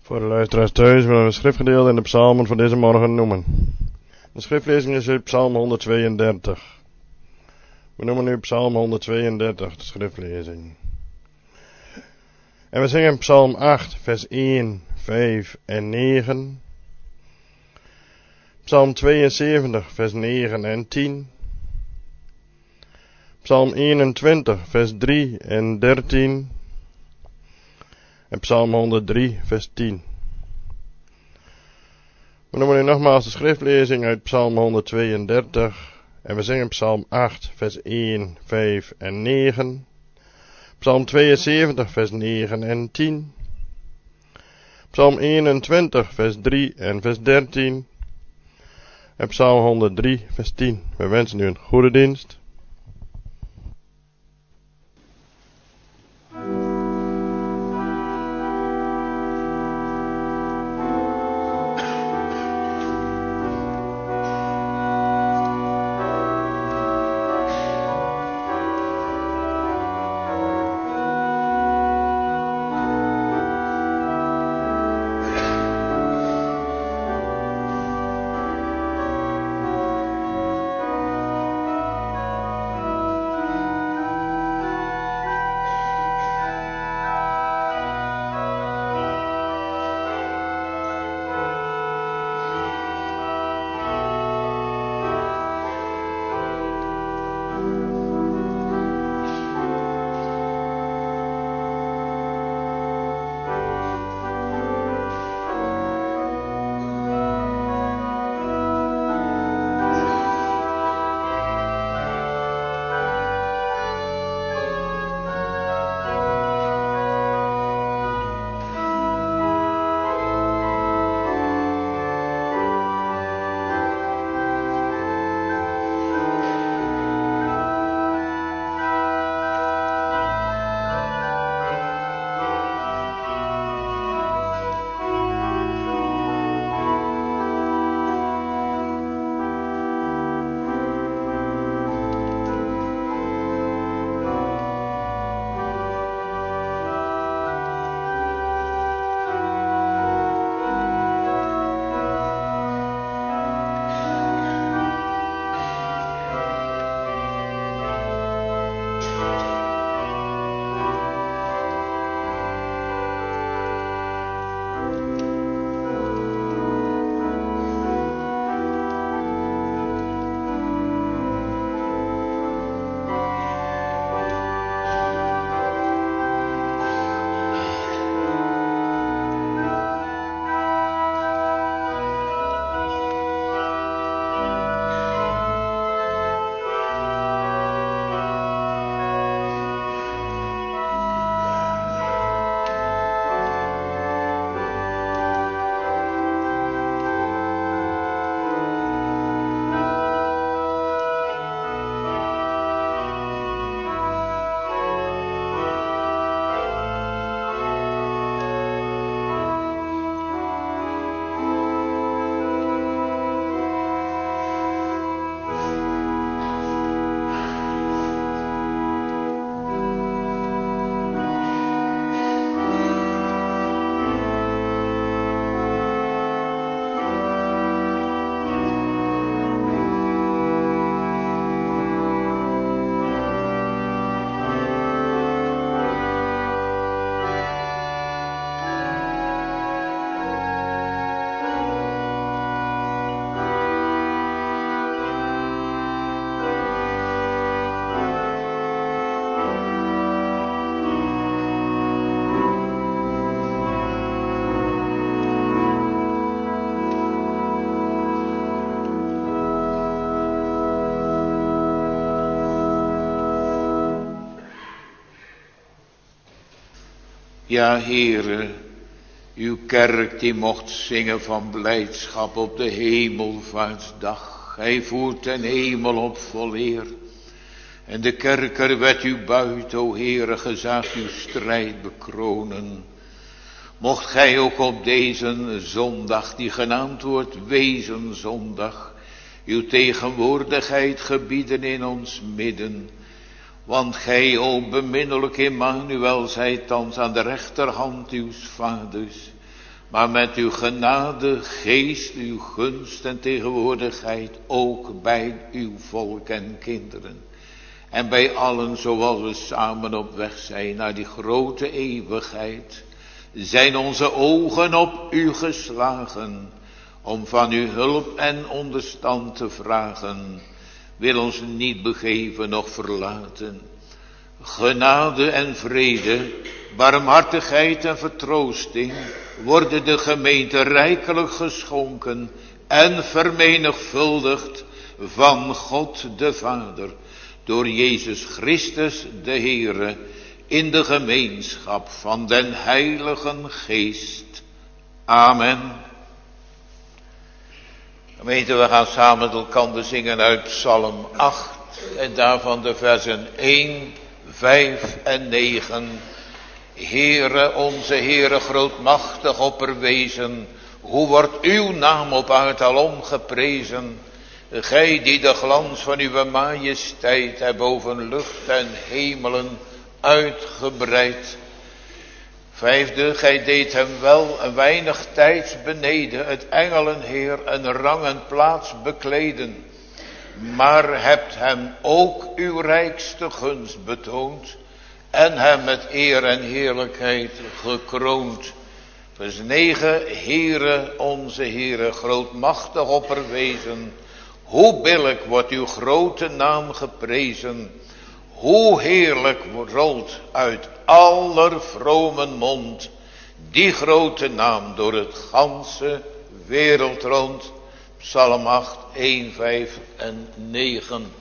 Voor de luisteraars thuis willen we een schriftgedeelte in de psalmen voor deze morgen noemen. De schriftlezing is uit psalm 132. We noemen nu psalm 132, de schriftlezing. En we zingen psalm 8, vers 1, 5 en 9. Psalm 72, vers 9 en 10. Psalm 21, vers 3 en 13. En psalm 103, vers 10. We noemen nu nogmaals de schriftlezing uit psalm 132. En we zingen psalm 8, vers 1, 5 en 9. Psalm 72, vers 9 en 10. Psalm 21, vers 3 en vers 13. En psalm 103, vers 10. We wensen u een goede dienst. Ja, Heere, uw kerk die mocht zingen van blijdschap op de hemelvaartsdag. Hij voert ten hemel op vol eer. En de kerker werd u buiten, o Heere, gezaagd uw strijd bekronen. Mocht gij ook op deze zondag, die genaamd wordt Wezenzondag, uw tegenwoordigheid gebieden in ons midden. Want gij, o beminnelijk Immanuel, zijt thans aan de rechterhand uws vaders. maar met uw genade, geest, uw gunst en tegenwoordigheid ook bij uw volk en kinderen. En bij allen zoals we samen op weg zijn naar die grote eeuwigheid, zijn onze ogen op u geslagen, om van uw hulp en onderstand te vragen. Wil ons niet begeven noch verlaten. Genade en vrede, barmhartigheid en vertroosting worden de gemeente rijkelijk geschonken en vermenigvuldigd van God de Vader, door Jezus Christus de Heere, in de gemeenschap van den Heiligen Geest. Amen. Gemeente, we gaan samen met elkaar zingen uit Psalm 8 en daarvan de versen 1, 5 en 9. Heere, onze Heere, grootmachtig opperwezen, hoe wordt uw naam op aard alom geprezen? Gij die de glans van uw majesteit hebt boven lucht en hemelen uitgebreid. Vijfde, gij deed hem wel een weinig tijds beneden het engelenheer een rang en plaats bekleden, maar hebt hem ook uw rijkste gunst betoond en hem met eer en heerlijkheid gekroond. Vers 9, Heere, onze Heere, grootmachtig opperwezen, hoe billijk wordt uw grote naam geprezen. Hoe heerlijk rolt uit aller vromen mond die grote naam door het ganse wereld rond. Psalm 8, 1, 5 en 9.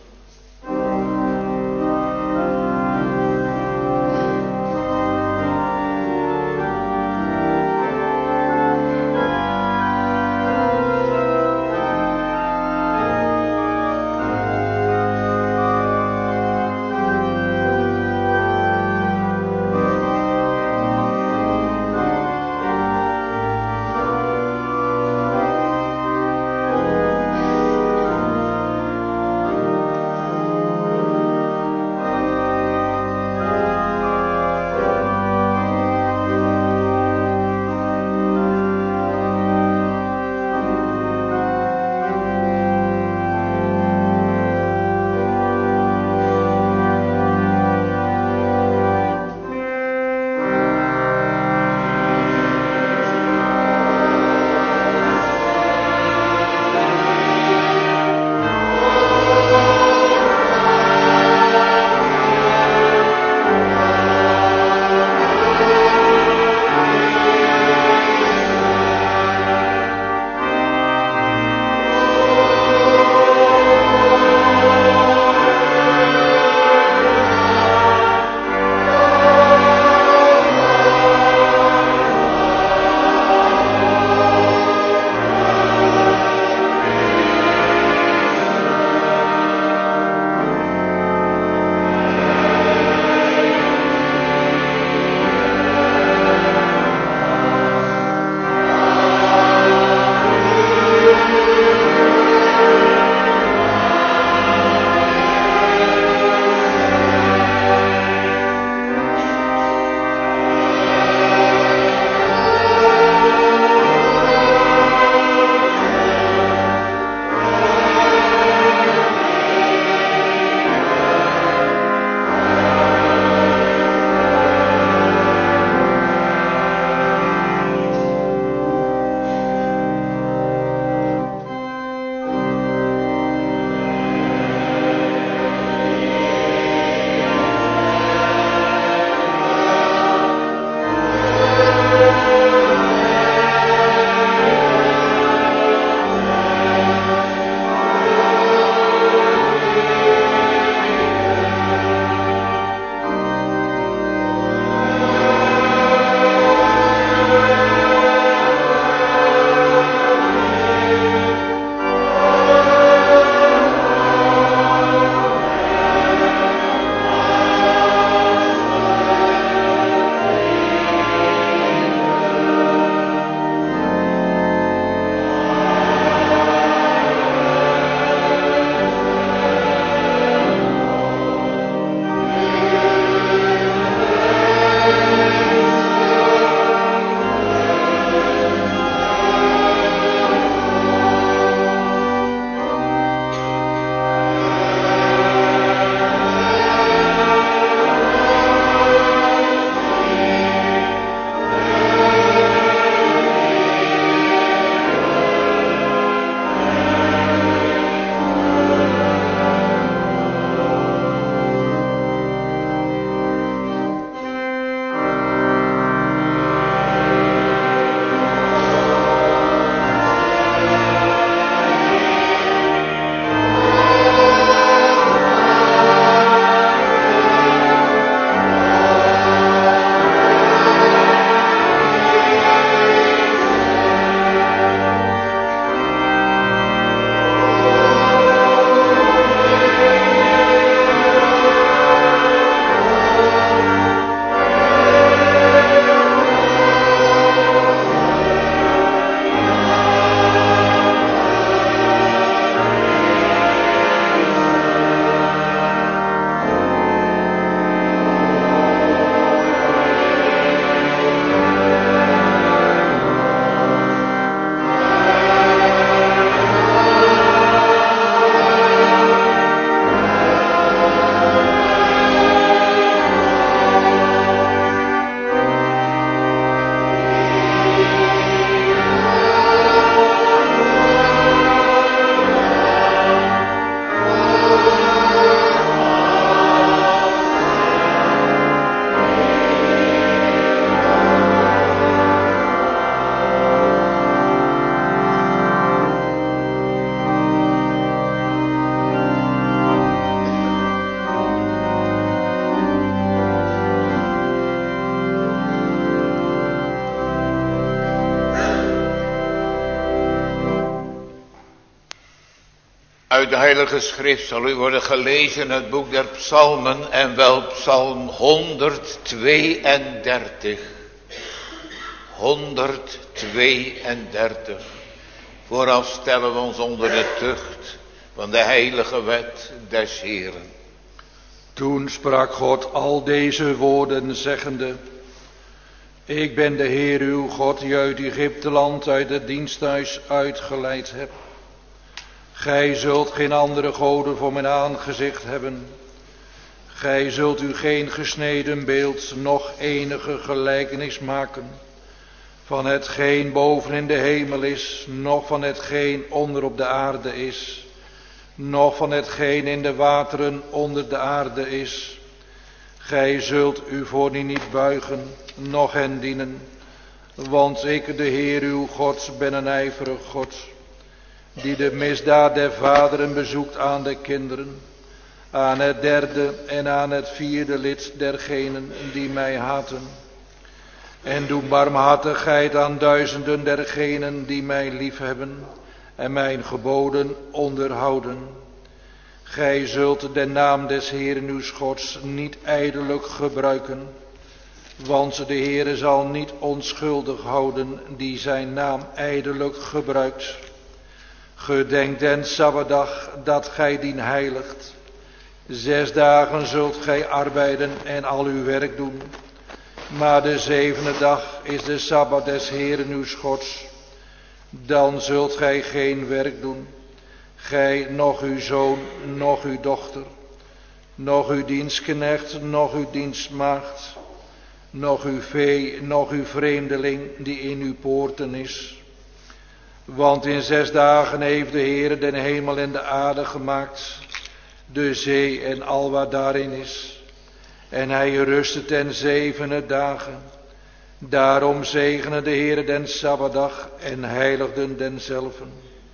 Uit de Heilige Schrift zal u worden gelezen het boek der psalmen en wel psalm 132. 132. Vooraf stellen we ons onder de tucht van de heilige wet des Heeren. Toen sprak God al deze woorden zeggende: Ik ben de Heer uw God die uit Egypteland uit het diensthuis uitgeleid heb. Gij zult geen andere goden voor mijn aangezicht hebben. Gij zult u geen gesneden beeld, noch enige gelijkenis maken van hetgeen boven in de hemel is, noch van hetgeen onder op de aarde is, noch van hetgeen in de wateren onder de aarde is. Gij zult u voor die niet buigen, noch hen dienen, want ik, de Heer uw God, ben een ijverig God, die de misdaad der vaderen bezoekt aan de kinderen, aan het derde en aan het vierde lid dergenen die mij haten. En doe barmhartigheid aan duizenden dergenen die mij liefhebben en mijn geboden onderhouden. Gij zult de naam des Heeren uw Gods niet ijdelijk gebruiken, want de Heere zal niet onschuldig houden die zijn naam ijdelijk gebruikt. Gedenk den Sabbatdag dat gij dien heiligt. 6 dagen zult gij arbeiden en al uw werk doen. Maar de 7e dag is de Sabbat des Heeren uw Gods. Dan zult gij geen werk doen. Gij, noch uw zoon, noch uw dochter, noch uw dienstknecht, noch uw dienstmaagd, noch uw vee, noch uw vreemdeling die in uw poorten is. Want in 6 dagen heeft de Heere den hemel en de aarde gemaakt, de zee en al wat daarin is. En hij rustte ten 7e dagen. Daarom zegene de Heere den Sabbatdag en heiligden denzelven.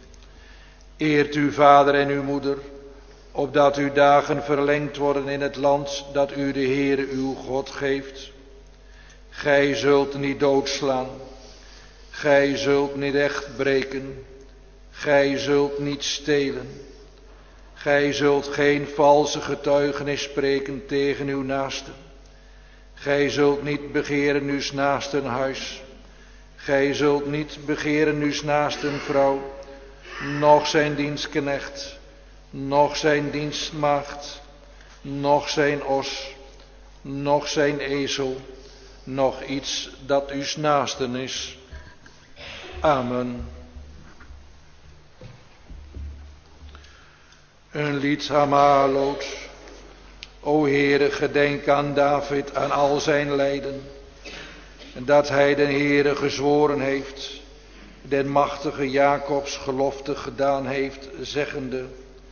Eert uw vader en uw moeder, opdat uw dagen verlengd worden in het land dat u de Heere uw God geeft. Gij zult niet doodslaan. Gij zult niet echt breken. Gij zult niet stelen. Gij zult geen valse getuigenis spreken tegen uw naaste. Gij zult niet begeren uws naasten huis. Gij zult niet begeren uws naasten vrouw, noch zijn dienstknecht, noch zijn dienstmaagd, noch zijn os, noch zijn ezel, noch iets dat uws naasten is. Amen. Een lied Hamaloot. O Heere, gedenk aan David, aan al zijn lijden. En dat hij den Heere gezworen heeft, den machtige Jacobs gelofte gedaan heeft, zeggende: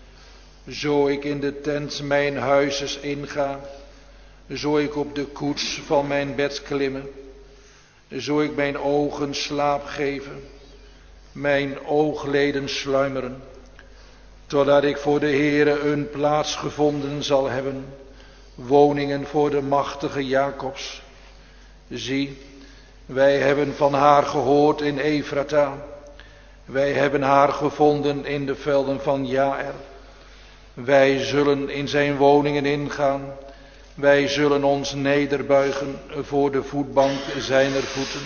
Zo ik in de tent mijn huizes inga, zo ik op de koets van mijn bed klimmen, zo ik mijn ogen slaap geven, mijn oogleden sluimeren, totdat ik voor de Heere een plaats gevonden zal hebben, woningen voor de machtige Jacobs. Zie, wij hebben van haar gehoord in Efrata, wij hebben haar gevonden in de velden van Jaër. Wij zullen in zijn woningen ingaan, wij zullen ons nederbuigen voor de voetbank zijner voeten.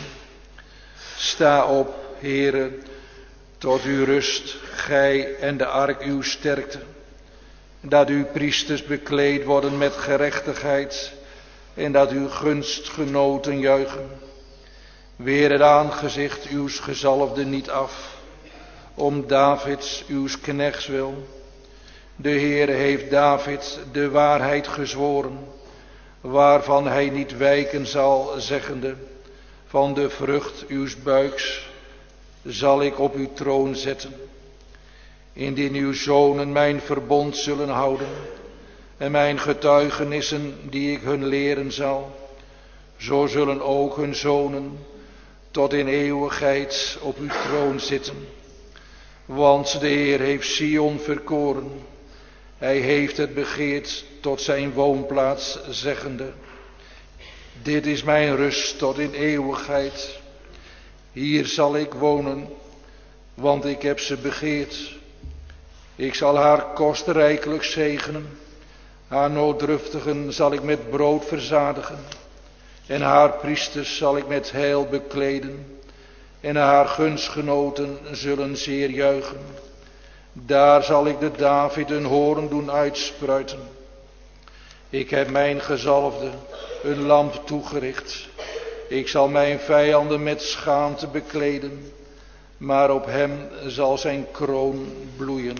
Sta op, Heere, tot uw rust, gij en de ark uw sterkte, dat uw priesters bekleed worden met gerechtigheid en dat uw gunstgenoten juichen. Weer het aangezicht uws gezalfde niet af, om Davids uws knechts wil. De Heere heeft David de waarheid gezworen, waarvan hij niet wijken zal, zeggende: Van de vrucht uws buiks zal ik op uw troon zetten. Indien uw zonen mijn verbond zullen houden en mijn getuigenissen die ik hun leren zal, zo zullen ook hun zonen tot in eeuwigheid op uw troon zitten. Want de Heer heeft Sion verkoren, hij heeft het begeerd tot zijn woonplaats, zeggende: Dit is mijn rust tot in eeuwigheid. Hier zal ik wonen, want ik heb ze begeerd. Ik zal haar kostrijkelijk zegenen. Haar nooddruftigen zal ik met brood verzadigen. En haar priesters zal ik met heil bekleden. En haar gunstgenoten zullen zeer juichen. Daar zal ik de David een hoorn doen uitspruiten. Ik heb mijn gezalfde een lamp toegericht. Ik zal mijn vijanden met schaamte bekleden. Maar op hem zal zijn kroon bloeien.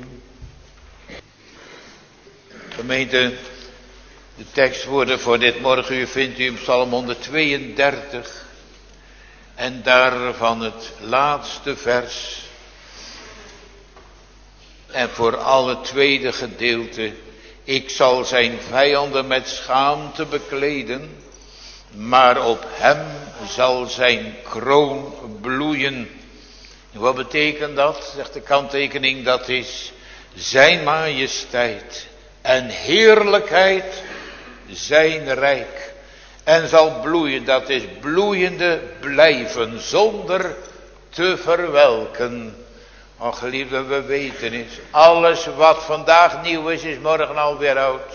Gemeente, de tekstwoorden voor dit morgenuur vindt u in Psalm 132. En daarvan het laatste vers. En vooral het tweede gedeelte. Ik zal zijn vijanden met schaamte bekleden. Maar op hem zal zijn kroon bloeien. En wat betekent dat? Zegt de kanttekening, dat is zijn majesteit en heerlijkheid, zijn rijk. En zal bloeien, dat is bloeiende blijven, zonder te verwelken. O geliefde, we weten het, alles wat vandaag nieuw is, is morgen alweer oud.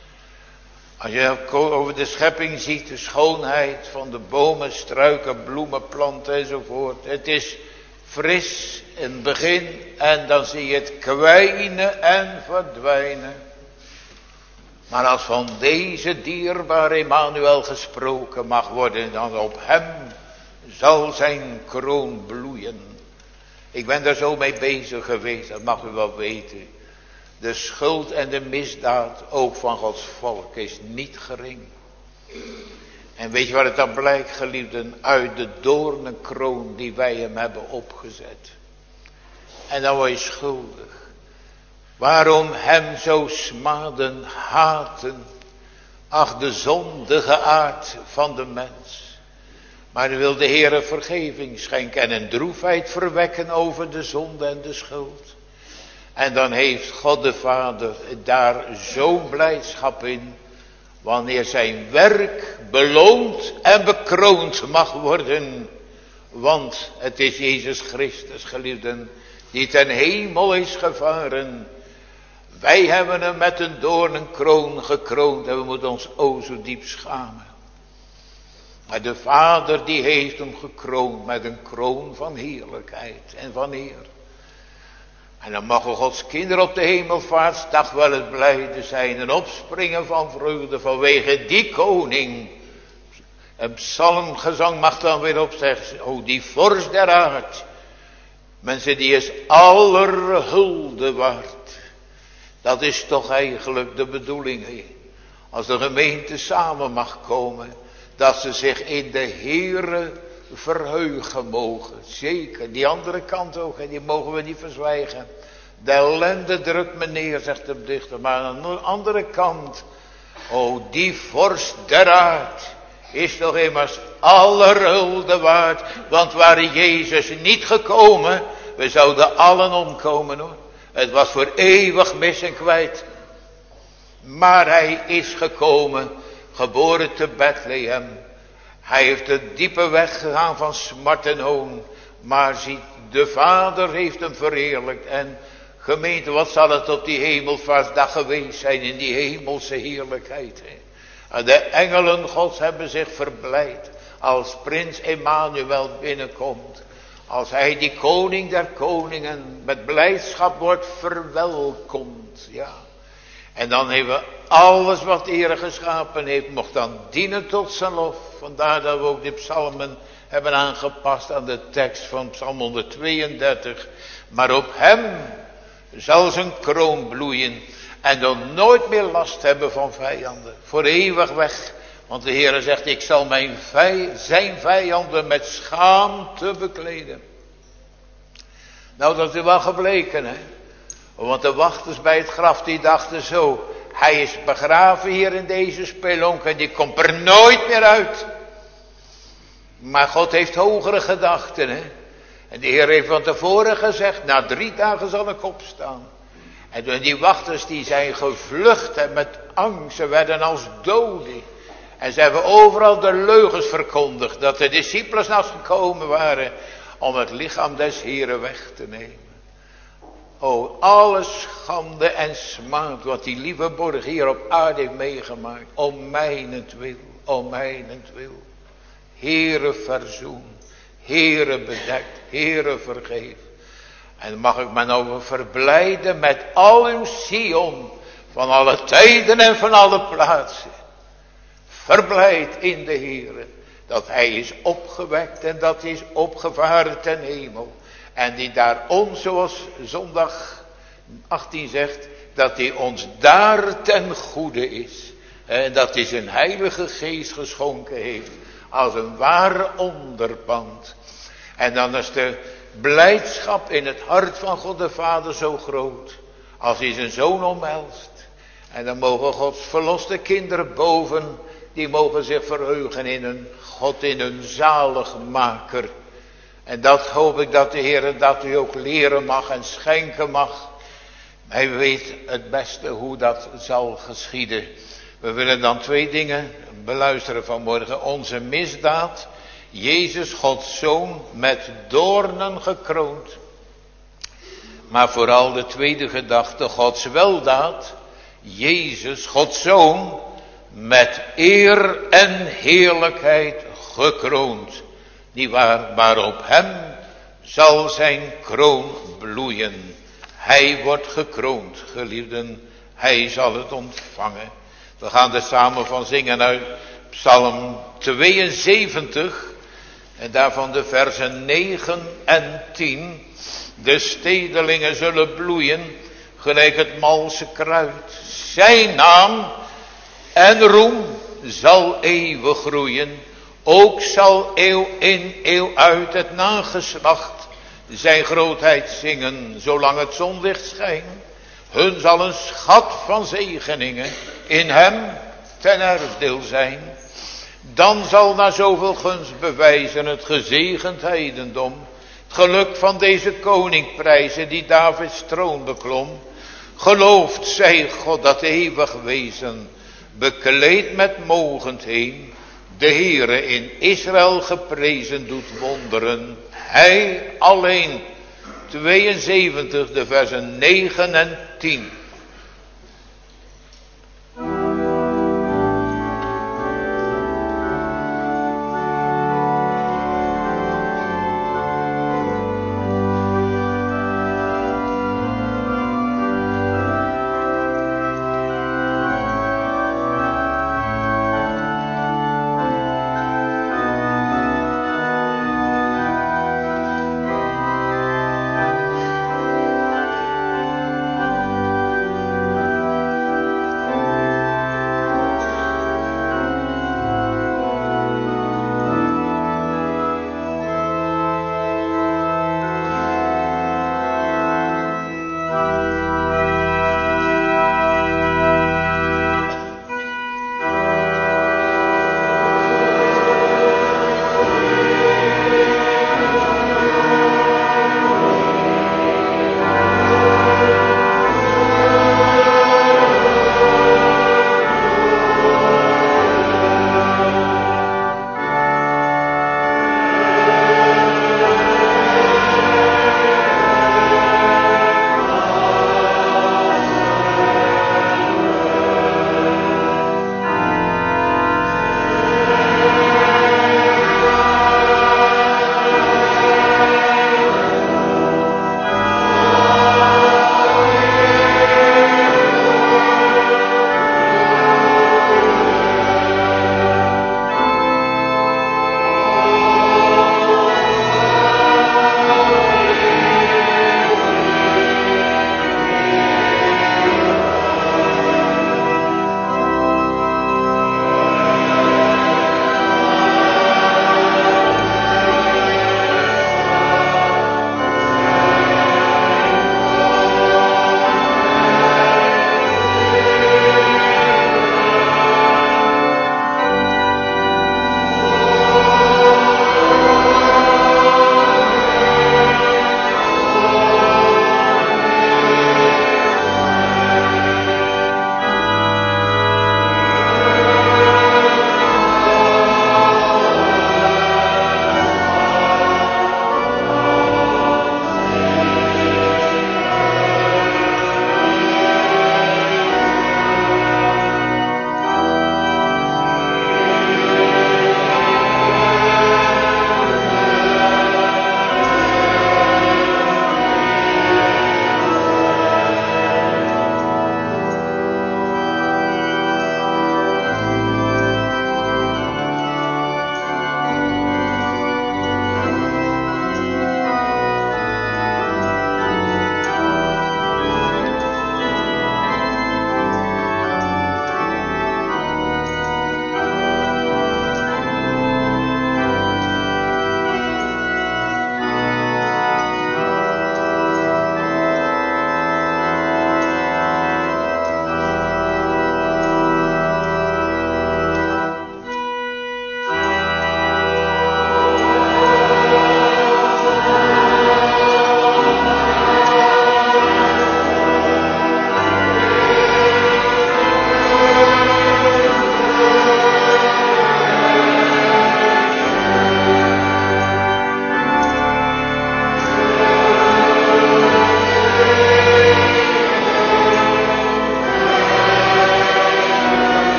Als je over de schepping ziet, de schoonheid van de bomen, struiken, bloemen, planten enzovoort. Het is fris in het begin en dan zie je het kwijnen en verdwijnen. Maar als van deze dierbare Emmanuel gesproken mag worden, dan op hem zal zijn kroon bloeien. Ik ben daar zo mee bezig geweest, dat mag u wel weten. De schuld en de misdaad, ook van Gods volk, is niet gering. En weet je wat het dan blijkt, geliefden? Uit de doornenkroon die wij hem hebben opgezet. En dan word je schuldig. Waarom hem zo smaden, haten? Ach, de zondige aard van de mens. Maar dan wil de Heere vergeving schenken en een droefheid verwekken over de zonde en de schuld. En dan heeft God de Vader daar zo'n blijdschap in. Wanneer zijn werk beloond en bekroond mag worden. Want het is Jezus Christus, geliefden, die ten hemel is gevaren. Wij hebben hem met een doornenkroon gekroond en we moeten ons o zo diep schamen. Maar de Vader die heeft hem gekroond met een kroon van heerlijkheid en van eer. En dan mogen Gods kinderen op de hemelvaartsdag wel het blijde zijn en opspringen van vreugde vanwege die koning. Een psalmgezang mag dan weer opzeggen, o die vorst der aard. Mensen, die is aller hulde waard. Dat is toch eigenlijk de bedoeling, als de gemeente samen mag komen, dat ze zich in de Heere verheugen mogen. Zeker, die andere kant ook, die mogen we niet verzwijgen. De ellende drukt me neer, zegt de dichter, maar aan de andere kant, o die vorst der aard, is toch immers aller hulde waard. Want waren Jezus niet gekomen, we zouden allen omkomen hoor. Het was voor eeuwig mis en kwijt. Maar hij is gekomen, geboren te Bethlehem. Hij heeft de diepe weg gegaan van smart en hoon. Maar ziet, de Vader heeft hem verheerlijkt. En gemeente, wat zal het op die hemelvaartsdag geweest zijn in die hemelse heerlijkheid. En de engelen Gods hebben zich verblijd als prins Emmanuel binnenkomt. Als hij die koning der koningen met blijdschap wordt verwelkomd. Ja. En dan hebben we alles wat de Heer geschapen heeft, mocht dan dienen tot zijn lof. Vandaar dat we ook die psalmen hebben aangepast aan de tekst van Psalm 132. Maar op hem zal zijn kroon bloeien en dan nooit meer last hebben van vijanden. Voor eeuwig weg. Want de Heer zegt, ik zal zijn vijanden met schaamte bekleden. Nou, dat is wel gebleken, hè. Want de wachters bij het graf, die dachten zo, hij is begraven hier in deze spelonk en die komt er nooit meer uit. Maar God heeft hogere gedachten, hè. En de Heer heeft van tevoren gezegd, na 3 dagen zal ik opstaan. En toen die wachters, die zijn gevlucht en met angst, ze werden als doden. En ze hebben overal de leugens verkondigd, dat de discipelen naast gekomen waren om het lichaam des Heren weg te nemen. O, alle schande en smaad wat die lieve borg hier op aarde heeft meegemaakt. Om mijnentwil, om mijnentwil. Heere verzoen, Heere bedekt, Heere vergeef. En mag ik me nou verblijden met al uw Sion, van alle tijden en van alle plaatsen. Verblijd in de Heere, dat hij is opgewekt en dat hij is opgevaren ten hemel. En die daar ons, zoals zondag 18 zegt, dat hij ons daar ten goede is. En dat hij zijn heilige geest geschonken heeft, als een ware onderpand. En dan is de blijdschap in het hart van God de Vader zo groot, als hij zijn zoon omhelst. En dan mogen Gods verloste kinderen boven, die mogen zich verheugen in hun God, in hun zaligmaker. En dat hoop ik dat de Heer dat u ook leren mag en schenken mag. Hij weet het beste hoe dat zal geschieden. We willen dan 2 dingen beluisteren vanmorgen. Onze misdaad, Jezus Gods Zoon met doornen gekroond. Maar vooral de tweede gedachte, Gods weldaad, Jezus Gods Zoon met eer en heerlijkheid gekroond. Niewaar, maar op hem zal zijn kroon bloeien. Hij wordt gekroond, geliefden, hij zal het ontvangen. We gaan er samen van zingen uit Psalm 72 en daarvan de versen 9 en 10. De stedelingen zullen bloeien, gelijk het malse kruid. Zijn naam en roem zal eeuwig groeien. Ook zal eeuw in eeuw uit het nageslacht zijn grootheid zingen, zolang het zonlicht schijnt. Hun zal een schat van zegeningen in hem ten erfdeel zijn. Dan zal na zoveel gunst bewijzen het gezegend heidendom, het geluk van deze koning prijzen die Davids troon beklom. Geloofd zij God dat eeuwig wezen, bekleed met mogendheen. De Heere in Israël geprezen doet wonderen. Hij alleen. 72, de versen 9 en 10.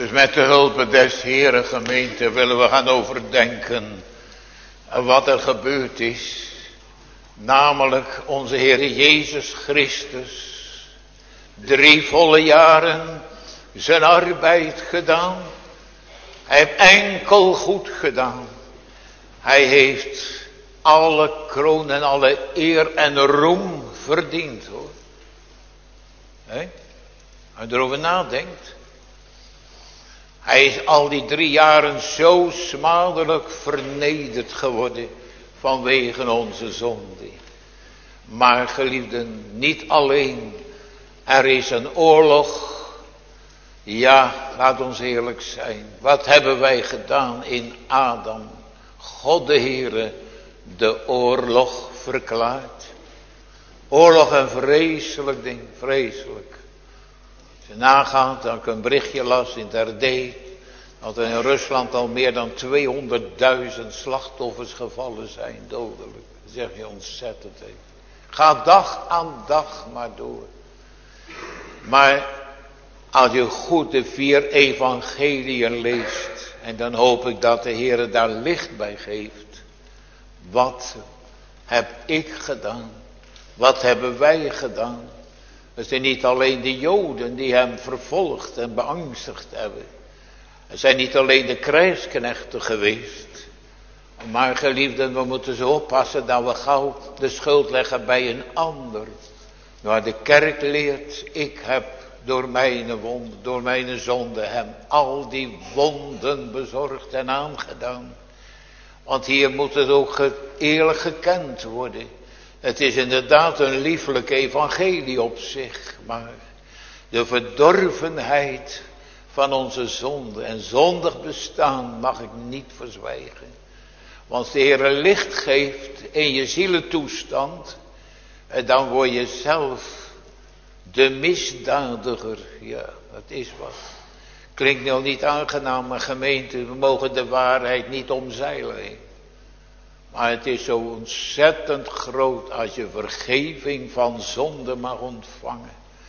Dus met de hulp des Heeren gemeente willen we gaan overdenken wat er gebeurd is. Namelijk onze Heer Jezus Christus. 3 volle jaren zijn arbeid gedaan. Hij heeft enkel goed gedaan. Hij heeft alle kroon en alle eer en roem verdiend, hoor. Als je erover nadenkt. Hij is al die 3 jaren zo smadelijk vernederd geworden vanwege onze zonde. Maar geliefden, niet alleen. Er is een oorlog. Ja, laat ons eerlijk zijn. Wat hebben wij gedaan in Adam? God de Heere de oorlog verklaart. Oorlog een vreselijk ding, vreselijk. Als je nagaat, dat ik een berichtje las in het RD, dat er in Rusland al meer dan 200.000 slachtoffers gevallen zijn, dodelijk. Dat zeg je ontzettend even. Ga dag aan dag maar door. Maar als je goed de 4 evangeliën leest, en dan hoop ik dat de Heer daar licht bij geeft. Wat heb ik gedaan? Wat hebben wij gedaan? Het zijn niet alleen de Joden die hem vervolgd en beangstigd hebben. Het zijn niet alleen de krijgsknechten geweest. Maar geliefden, we moeten zo oppassen dat we gauw de schuld leggen bij een ander. Maar de kerk leert, ik heb door mijn wonden, door mijn zonde hem al die wonden bezorgd en aangedaan. Want hier moet het ook eerlijk gekend worden. Het is inderdaad een lieflijk evangelie op zich, maar de verdorvenheid van onze zonde en zondig bestaan mag ik niet verzwijgen. Want de Heer licht geeft in je zielentoestand, en dan word je zelf de misdadiger. Ja, dat is wat. Klinkt nou niet aangenaam, maar gemeente, we mogen de waarheid niet omzeilen. Maar het is zo ontzettend groot als je vergeving van zonde mag ontvangen.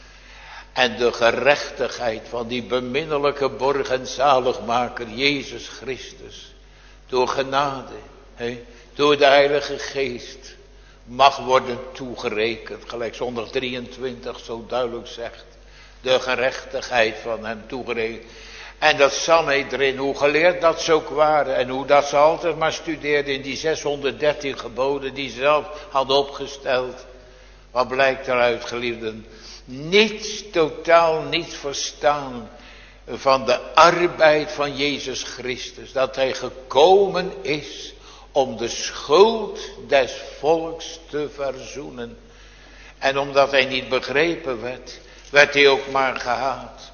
En de gerechtigheid van die beminnelijke borg en zaligmaker Jezus Christus. Door genade, door de Heilige Geest, mag worden toegerekend. Gelijk zondag 23 zo duidelijk zegt. De gerechtigheid van hem toegerekend. En dat Sanhedrin, hoe geleerd dat ze ook waren. En hoe dat ze altijd maar studeerden in die 613 geboden die ze zelf hadden opgesteld. Wat blijkt eruit, geliefden? Niets, totaal niets verstaan van de arbeid van Jezus Christus. Dat hij gekomen is om de schuld des volks te verzoenen. En omdat hij niet begrepen werd, werd hij ook maar gehaat.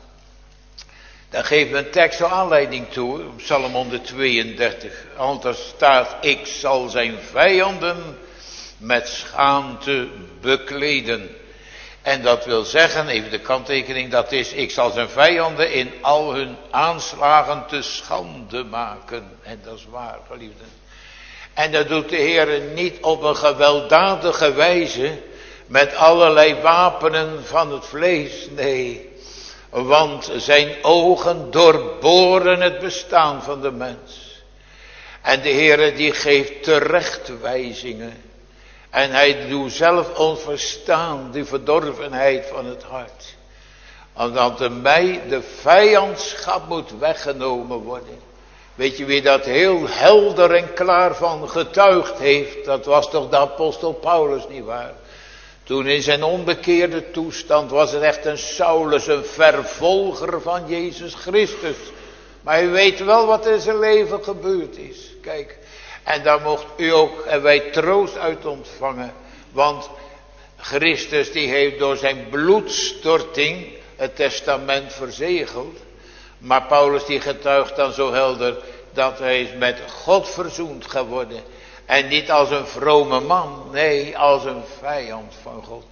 Daar geeft een tekst zo aanleiding toe, Psalm 132. Want er staat, ik zal zijn vijanden met schaamte bekleden. En dat wil zeggen, even de kanttekening, dat is, ik zal zijn vijanden in al hun aanslagen te schande maken. En dat is waar, geliefden. En dat doet de Heer niet op een gewelddadige wijze, met allerlei wapenen van het vlees, nee. Want zijn ogen doorboren het bestaan van de mens. En de Heer die geeft terechtwijzingen. En hij doet zelf ons verstaan, die verdorvenheid van het hart. Omdat er mij de vijandschap moet weggenomen worden. Weet je wie dat heel helder en klaar van getuigd heeft? Dat was toch de apostel Paulus, nietwaar? Toen in zijn onbekeerde toestand was het echt een Saulus, een vervolger van Jezus Christus. Maar hij weet wel wat er in zijn leven gebeurd is. Kijk, en daar mocht u ook en wij troost uit ontvangen. Want Christus die heeft door zijn bloedstorting het testament verzegeld. Maar Paulus die getuigt dan zo helder dat hij is met God verzoend geworden. En niet als een vrome man, nee, als een vijand van God.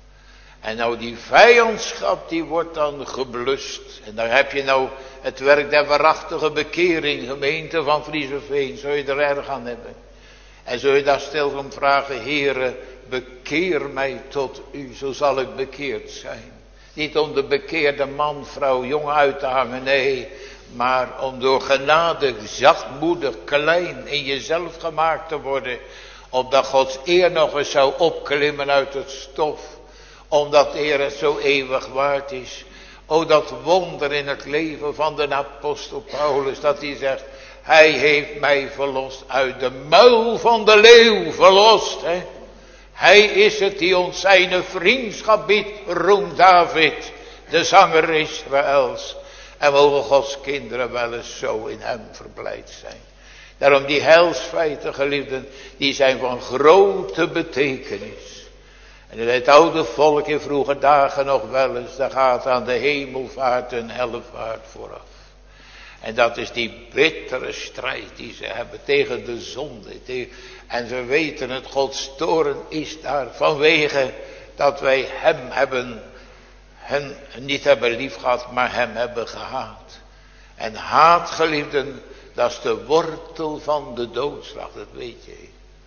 En nou die vijandschap die wordt dan geblust. En daar heb je nou het werk der waarachtige bekering, gemeente van Friezenveen. Zou je er erg aan hebben? En zul je daar stil om vragen, Heere, bekeer mij tot u, zo zal ik bekeerd zijn. Niet om de bekeerde man, vrouw, jongen uit te hangen, nee. Maar om door genade zachtmoedig, klein in jezelf gemaakt te worden. Opdat Gods eer nog eens zou opklimmen uit het stof. Omdat de Heer het zo eeuwig waard is. O, dat wonder in het leven van de apostel Paulus. Dat hij zegt, hij heeft mij verlost uit de muil van de leeuw verlost. Hè? Hij is het die ons zijn vriendschap biedt, roemt David, de zanger Israëls. En mogen Gods kinderen wel eens zo in hem verblijd zijn. Daarom die heilsfeiten, geliefden, die zijn van grote betekenis. En het oude volk in vroege dagen nog wel eens, daar gaat aan de hemelvaart een hellevaart vooraf. En dat is die bittere strijd die ze hebben tegen de zonde. En ze weten het, Gods toorn is daar vanwege dat wij hen niet hebben lief gehad, maar hem hebben gehaat. En haat, geliefden, dat is de wortel van de doodslag, dat weet je.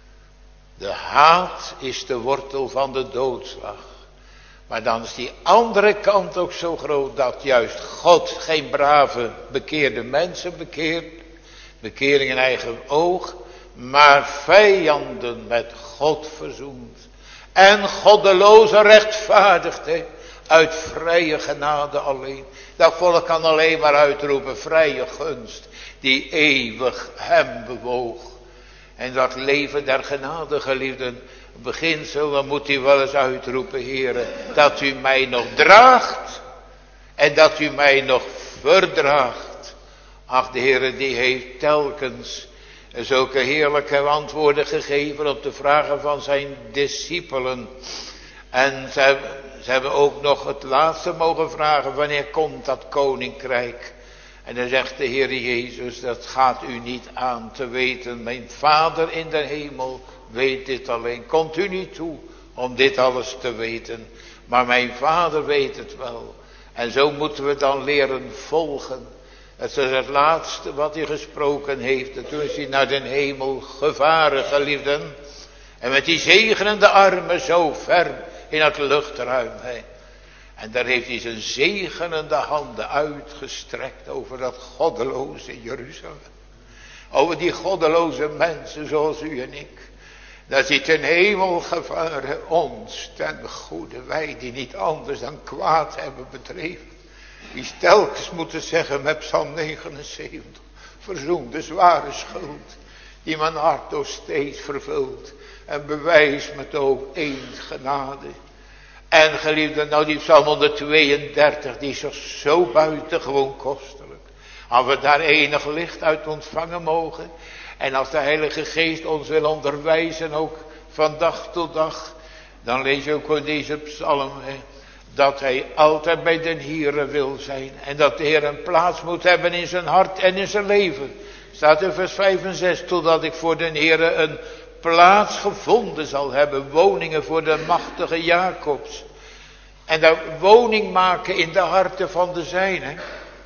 De haat is de wortel van de doodslag. Maar dan is die andere kant ook zo groot dat juist God geen brave bekeerde mensen bekeert. Bekering in eigen oog. Maar vijanden met God verzoent. En goddeloze rechtvaardigt. Uit vrije genade alleen. Dat volk kan alleen maar uitroepen vrije gunst. Die eeuwig hem bewoog. En dat leven der genade, geliefden, beginsel, dan moet u wel eens uitroepen, Heere, dat u mij nog draagt en dat u mij nog verdraagt. Ach, de Heere die heeft telkens zulke heerlijke antwoorden gegeven op de vragen van zijn discipelen. En ze hebben ook nog het laatste mogen vragen, wanneer komt dat koninkrijk? En dan zegt de Heer Jezus, dat gaat u niet aan te weten. Mijn Vader in de hemel weet dit alleen. Komt u niet toe om dit alles te weten. Maar mijn Vader weet het wel. En zo moeten we dan leren volgen. Het is het laatste wat hij gesproken heeft. En toen is hij naar de hemel gevaren, geliefden. En met die zegenende armen zo ver in het luchtruim. En daar heeft hij zijn zegenende handen uitgestrekt over dat goddeloze Jeruzalem. Over die goddeloze mensen zoals u en ik. Daar zit ten hemel gevaren ons ten goede. Wij die niet anders dan kwaad hebben bedreven. Die telkens moeten zeggen met Psalm 79. Verzoen de zware schuld. Die mijn hart door steeds vervult. En bewijs met ook eens genade. En geliefde, nou die Psalm 132, die is zo buitengewoon kostelijk. Als we daar enig licht uit ontvangen mogen. En als de Heilige Geest ons wil onderwijzen, ook van dag tot dag. Dan lees je ook in deze psalm, dat hij altijd bij den Heere wil zijn. En dat de Heer een plaats moet hebben in zijn hart en in zijn leven. Staat in vers 5 en 6, totdat ik voor den Heere een plaats gevonden zal hebben. Woningen voor de machtige Jacobs. En daar woning maken in de harten van de zijnen.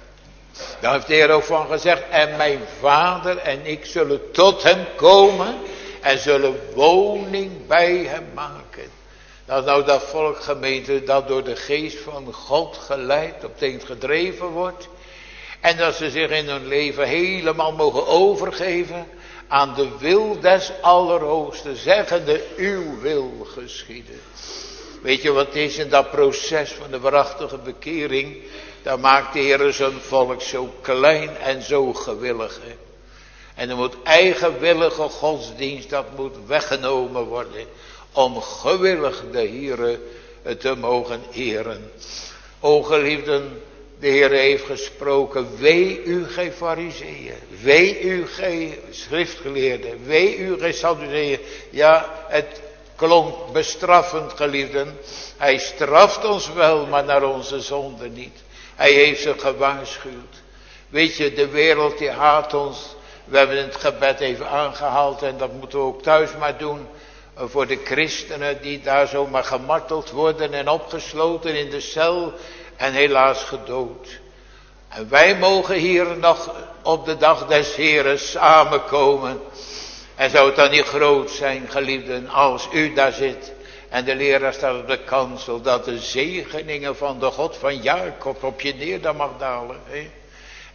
Daar heeft de Heer ook van gezegd. En mijn Vader en ik zullen tot hem komen. En zullen woning bij hem maken. Dat is nou dat volk, gemeente, dat door de geest van God geleid, op het gedreven wordt. En dat ze zich in hun leven helemaal mogen overgeven aan de wil des Allerhoogsten, zeggende, uw wil geschieden. Weet je wat is in dat proces van de waarachtige bekering? Daar maakt de Heer zijn volk zo klein en zo gewillig. Hè? En er moet eigenwillige godsdienst, dat moet weggenomen worden. Om gewillig de Heer te mogen eren. O geliefden, de Heer heeft gesproken. Wee u geen Farizeeën. Wee u geen schriftgeleerden. Wee u geen Sadduceeën. Ja, het klonk bestraffend, geliefden. Hij straft ons wel, maar naar onze zonde niet. Hij heeft ze gewaarschuwd. Weet je, de wereld die haat ons. We hebben het gebed even aangehaald en dat moeten we ook thuis maar doen. Voor de christenen die daar zomaar gemarteld worden en opgesloten in de cel en helaas gedood. En wij mogen hier nog op de dag des Heren samenkomen. En zou het dan niet groot zijn, geliefden, als u daar zit. En de leraar staat op de kansel, dat de zegeningen van de God van Jacob op je neer dan mag dalen. Hè?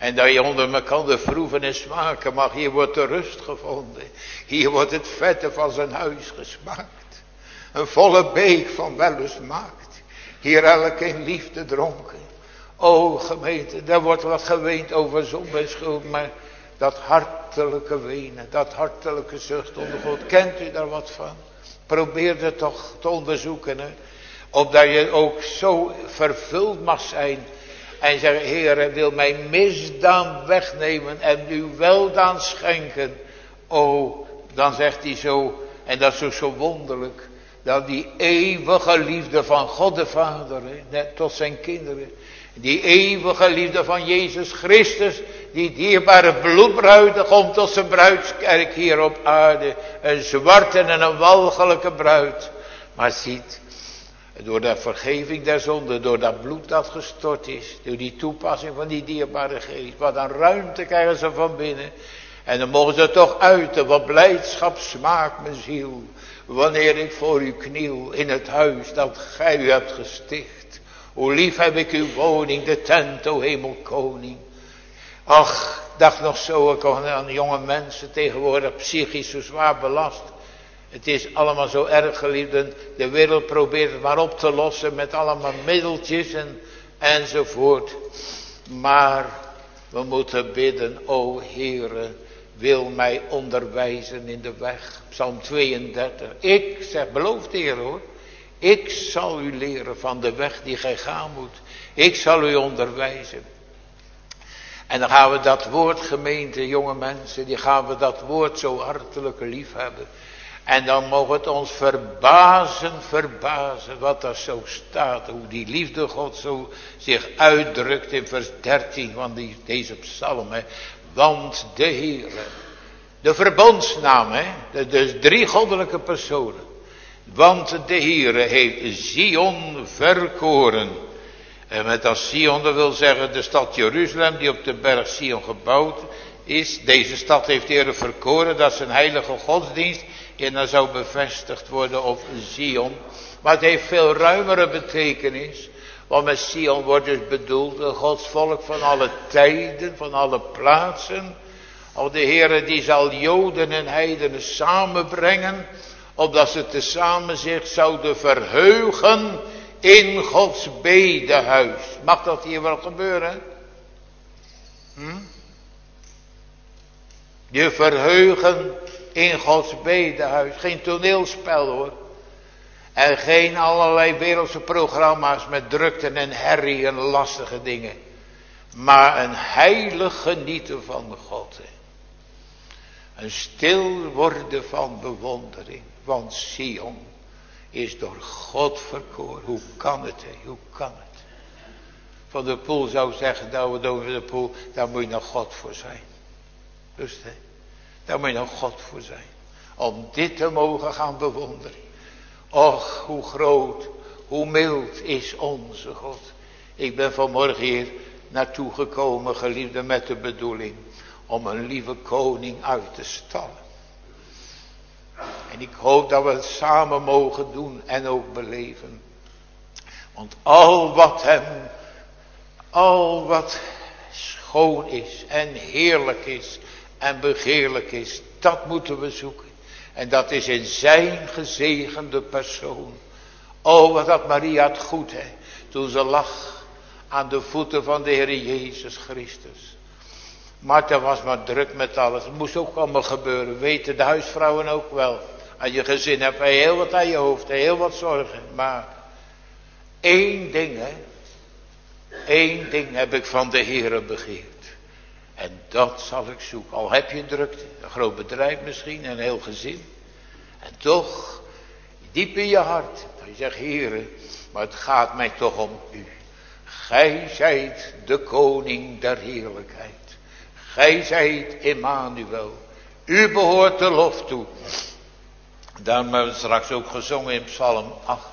En dat je onder elkaar proeven en smaken mag. Hier wordt de rust gevonden. Hier wordt het vette van zijn huis gesmaakt. Een volle beek van wellust maakt. Hier elk in liefde dronken. O gemeente, daar wordt wat geweend over zonde en schuld. Maar dat hartelijke wenen, dat hartelijke zucht onder God. Kent u daar wat van? Probeer het toch te onderzoeken. Hè? Opdat je ook zo vervuld mag zijn. En zeggen, Heere, wil mijn misdaan wegnemen en uw weldaan schenken. O, dan zegt hij zo, en dat is ook zo wonderlijk. Dat die eeuwige liefde van God de Vader, net tot zijn kinderen. Die eeuwige liefde van Jezus Christus. Die dierbare bloedbruidegom tot zijn bruidskerk hier op aarde. Een zwarte en een walgelijke bruid. Maar ziet, door de vergeving der zonde, door dat bloed dat gestort is. Door die toepassing van die dierbare geest. Wat een ruimte krijgen ze van binnen. En dan mogen ze toch uiten. Wat blijdschap smaakt mijn ziel. Wanneer ik voor u kniel in het huis dat gij u hebt gesticht. Hoe lief heb ik uw woning, de tent, o hemelkoning. Ach, dacht nog zo aan jonge mensen tegenwoordig psychisch zo zwaar belast. Het is allemaal zo erg geliefden. De wereld probeert het maar op te lossen met allemaal middeltjes enzovoort. Maar we moeten bidden, o Heere, wil mij onderwijzen in de weg. Psalm 32. Ik zeg, beloof de Heer hoor. Ik zal u leren van de weg die gij gaan moet. Ik zal u onderwijzen. En dan gaan we dat woord, gemeente, jonge mensen, die gaan we dat woord zo hartelijk lief hebben. En dan mogen het ons verbazen wat daar zo staat. Hoe die liefde God zo zich uitdrukt in vers 13 van deze psalm. Hè. Want de Heere, de verbondsnaam, hè, dus 3 goddelijke personen. Want de Heere heeft Sion verkoren. En met dat Sion, dat wil zeggen de stad Jeruzalem die op de berg Sion gebouwd is. Deze stad heeft de Heere verkoren, dat is een heilige godsdienst. En dan zou bevestigd worden op Sion. Maar het heeft veel ruimere betekenis. Want met Sion wordt dus bedoeld een Gods volk van alle tijden, van alle plaatsen. O de Heere die zal Joden en heidenen samenbrengen. Opdat ze tezamen zich zouden verheugen in Gods bedehuis. Mag dat hier wel gebeuren? Je verheugen in Gods bedehuis. Geen toneelspel hoor. En geen allerlei wereldse programma's met drukte en herrie en lastige dingen. Maar een heilig genieten van God. Een stil worden van bewondering. Want Sion is door God verkoren. Hoe kan het? Hoe kan het? Van der Poel zou zeggen, nou Van der Poel, daar moet je nog God voor zijn. Dus daar moet je nog God voor zijn. Om dit te mogen gaan bewonderen. Och, hoe groot, hoe mild is onze God. Ik ben vanmorgen hier naartoe gekomen, geliefde, met de bedoeling om een lieve koning uit te stallen. En ik hoop dat we het samen mogen doen en ook beleven. Want al wat schoon is en heerlijk is en begeerlijk is, dat moeten we zoeken. En dat is in zijn gezegende persoon. Oh, wat had Maria het goed, hè. Toen ze lag aan de voeten van de Heer Jezus Christus. Martha was maar druk met alles. Het moest ook allemaal gebeuren. Weten de huisvrouwen ook wel. Als je gezin hebt, heb je heel wat aan je hoofd. Heel wat zorgen. Maar één ding, hè. Eén ding heb ik van de Heere begeerd. En dat zal ik zoeken. Al heb je drukte. Een groot bedrijf misschien. Een heel gezin. En toch. Diep in je hart. Dat je zegt, Heere. Maar het gaat mij toch om u. Gij zijt de koning der heerlijkheid. Gij zijt Emmanuel. U behoort de lof toe. Daarom hebben we straks ook gezongen in Psalm 8.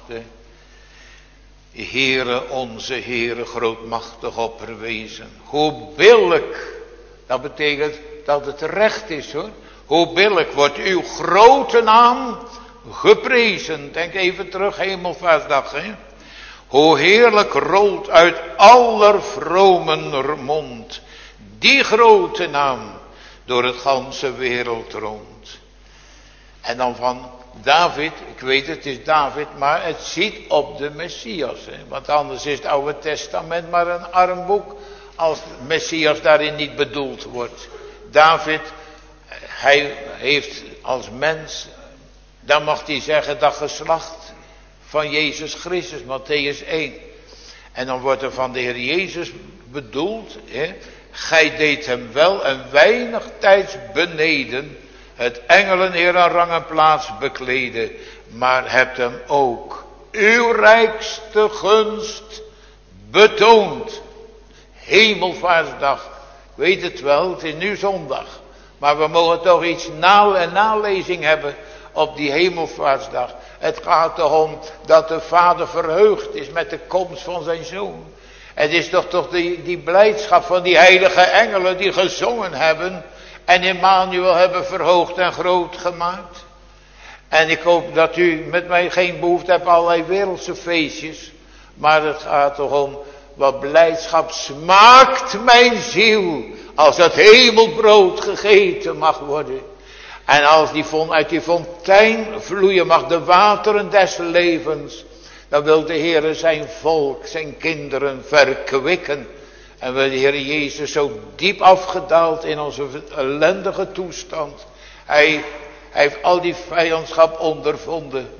Heere, onze Heere, grootmachtig opperwezen. Hoe billijk. Dat betekent dat het recht is hoor. Hoe billijk wordt uw grote naam geprezen. Denk even terug, Hemelvaartsdag. Hè? Hoe heerlijk rolt uit aller vromen mond Die grote naam door het ganse wereld rond. En dan van David, ik weet het is David, maar het ziet op de Messias. Hè? Want anders is het Oude Testament maar een arm boek als de Messias daarin niet bedoeld wordt. David, hij heeft als mens, dan mag hij zeggen dat geslacht van Jezus Christus, Mattheüs 1. En dan wordt er van de Heer Jezus bedoeld, hè, gij deed hem wel een weinig tijds beneden, het engelenheer aan rang en plaats bekleden, maar hebt hem ook uw rijkste gunst betoond. Hemelvaartsdag, ik weet het wel, het is nu zondag, maar we mogen toch iets nalezing hebben op die hemelvaartsdag. Het gaat toch om dat de Vader verheugd is met de komst van zijn Zoon. Het is toch die blijdschap van die heilige engelen die gezongen hebben en Immanuel hebben verhoogd en groot gemaakt. En ik hoop dat u met mij geen behoefte hebt aan allerlei wereldse feestjes, maar het gaat toch om wat blijdschap smaakt mijn ziel als het hemelbrood gegeten mag worden. En als uit die fontein vloeien mag de wateren des levens, dan wil de Heer zijn volk, zijn kinderen verkwikken. En wil de Heer Jezus zo diep afgedaald in onze ellendige toestand. Hij heeft al die vijandschap ondervonden.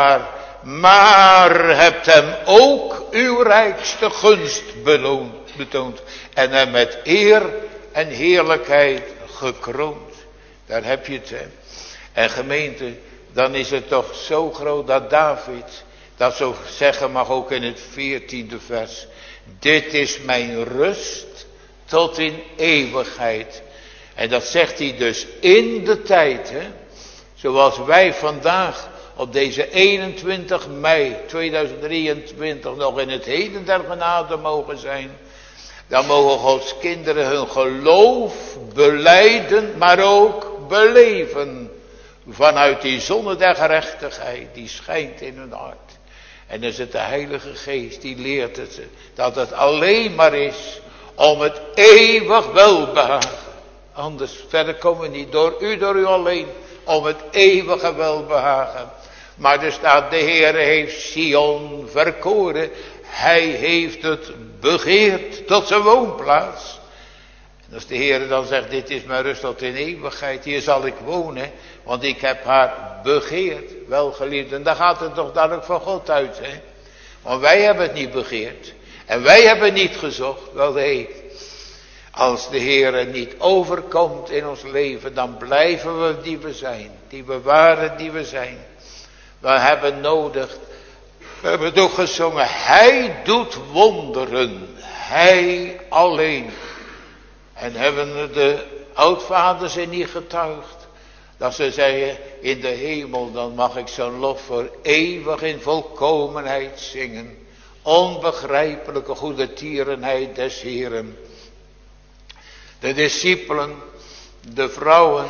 Maar hebt hem ook uw rijkste gunst betoond. En hem met eer en heerlijkheid gekroond. Daar heb je het. Hè. En gemeente, dan is het toch zo groot dat David dat zo zeggen mag ook in het 14e vers. Dit is mijn rust tot in eeuwigheid. En dat zegt hij dus in de tijd. Hè. Zoals wij vandaag op deze 21 mei 2023 nog in het heden der genade mogen zijn. Dan mogen Gods kinderen hun geloof belijden, maar ook beleven. Vanuit die zonne der gerechtigheid die schijnt in hun hart. En dan is het de Heilige Geest die leert het ze. Dat het alleen maar is om het eeuwig welbehagen. Anders verder komen we niet door u alleen. Om het eeuwige welbehagen. Maar er staat de Heer heeft Sion verkoren. Hij heeft het begeerd tot zijn woonplaats. En als de Heer dan zegt dit is mijn rust tot in eeuwigheid. Hier zal ik wonen. Want ik heb haar begeerd, welgeliefd. En dan gaat het toch duidelijk van God uit. Hè? Want wij hebben het niet begeerd. En wij hebben niet gezocht. Wel nee. Als de Heer niet overkomt in ons leven. Dan blijven we die we zijn. Die we waren die we zijn. We hebben nodig. We hebben het ook gezongen. Hij doet wonderen. Hij alleen. En hebben de oudvaders in niet getuigd. Dat ze zeiden, in de hemel, dan mag ik zijn lof voor eeuwig in volkomenheid zingen. Onbegrijpelijke goede tierenheid des Heeren. De discipelen, de vrouwen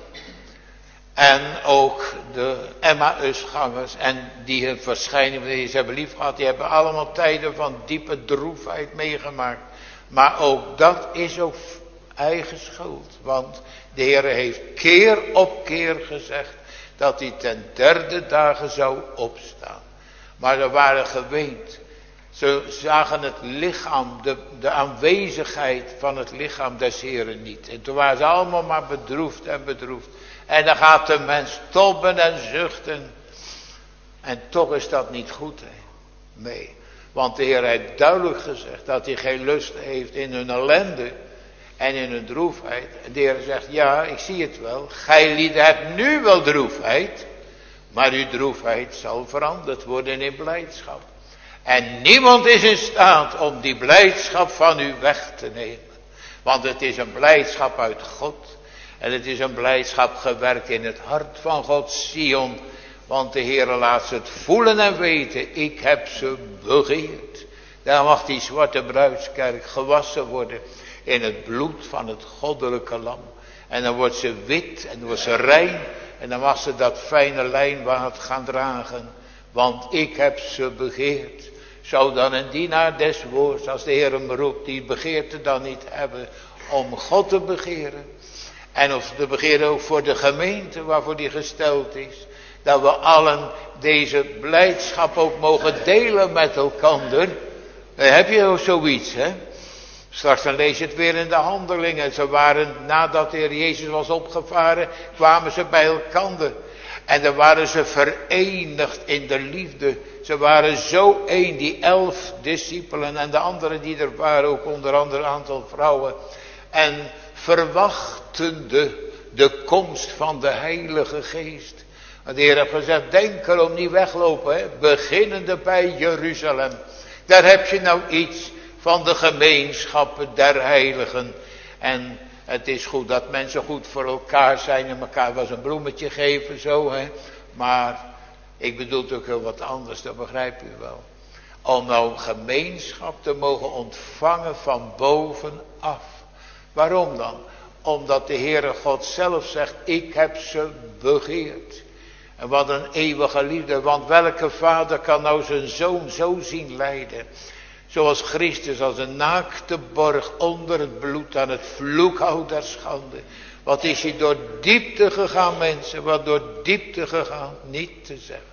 en ook de Emmausgangers en die hun verschijning van Jezus hebben lief gehad, die hebben allemaal tijden van diepe droefheid meegemaakt. Maar ook dat is ook eigen schuld, want de Heer heeft keer op keer gezegd dat hij ten derde dagen zou opstaan. Maar er waren geweend. Ze zagen het lichaam, de aanwezigheid van het lichaam des Heeren niet. En toen waren ze allemaal maar bedroefd en bedroefd. En dan gaat de mens tobben en zuchten. En toch is dat niet goed. Hè? Nee, want de Heer heeft duidelijk gezegd dat hij geen lust heeft in hun ellende. En in hun droefheid. En de Heer zegt, ja, ik zie het wel. Gij lieden hebt nu wel droefheid. Maar uw droefheid zal veranderd worden in blijdschap. En niemand is in staat om die blijdschap van u weg te nemen. Want het is een blijdschap uit God. En het is een blijdschap gewerkt in het hart van God Sion. Want de Heer laat ze het voelen en weten. Ik heb ze begeerd. Daar mag die zwarte bruidskerk gewassen worden. In het bloed van het goddelijke lam. En dan wordt ze wit en dan wordt ze rein. En dan mag ze dat fijne lijnwaad gaan dragen. Want ik heb ze begeerd. Zou dan een dienaar des woords, als de Heer hem roept, die begeerte dan niet hebben om God te begeren? En of te begeren ook voor de gemeente waarvoor die gesteld is. Dat we allen deze blijdschap ook mogen delen met elkander. Dan heb je ook zoiets, hè. Straks dan lees je het weer in de Handelingen. Ze waren, nadat de Heer Jezus was opgevaren, kwamen ze bij elkander. En dan waren ze verenigd in de liefde. Ze waren zo één, die 11 discipelen en de anderen die er waren, ook onder andere een aantal vrouwen. En verwachtende de komst van de Heilige Geest. Want de Heer heeft gezegd, denk erom, niet weglopen, hè? Beginnende bij Jeruzalem. Daar heb je nou iets van de gemeenschappen der heiligen. En het is goed dat mensen goed voor elkaar zijn en elkaar wel eens een bloemetje geven, zo, hè. Maar ik bedoel ook heel wat anders, dat begrijp u wel. Om nou een gemeenschap te mogen ontvangen van bovenaf. Waarom dan? Omdat de Heere God zelf zegt, ik heb ze begeerd. En wat een eeuwige liefde, want welke vader kan nou zijn zoon zo zien lijden? Zoals Christus als een naakte borg onder het bloed aan het vloekhout der schande. Wat is hij door diepte gegaan, mensen, wat door diepte gegaan, niet te zeggen.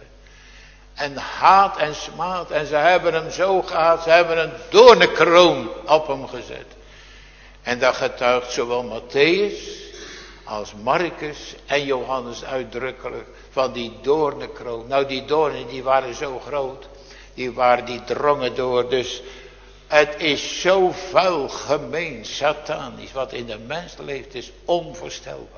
En haat en smaad, en ze hebben hem zo gehaat, ze hebben een doornenkroon op hem gezet. En dat getuigt zowel Matthäus als Marcus en Johannes uitdrukkelijk van die doornenkroon. Nou, die doornen die waren zo groot, die drongen door, dus het is zo vuil, gemeen, satanisch, wat in de mens leeft, is onvoorstelbaar.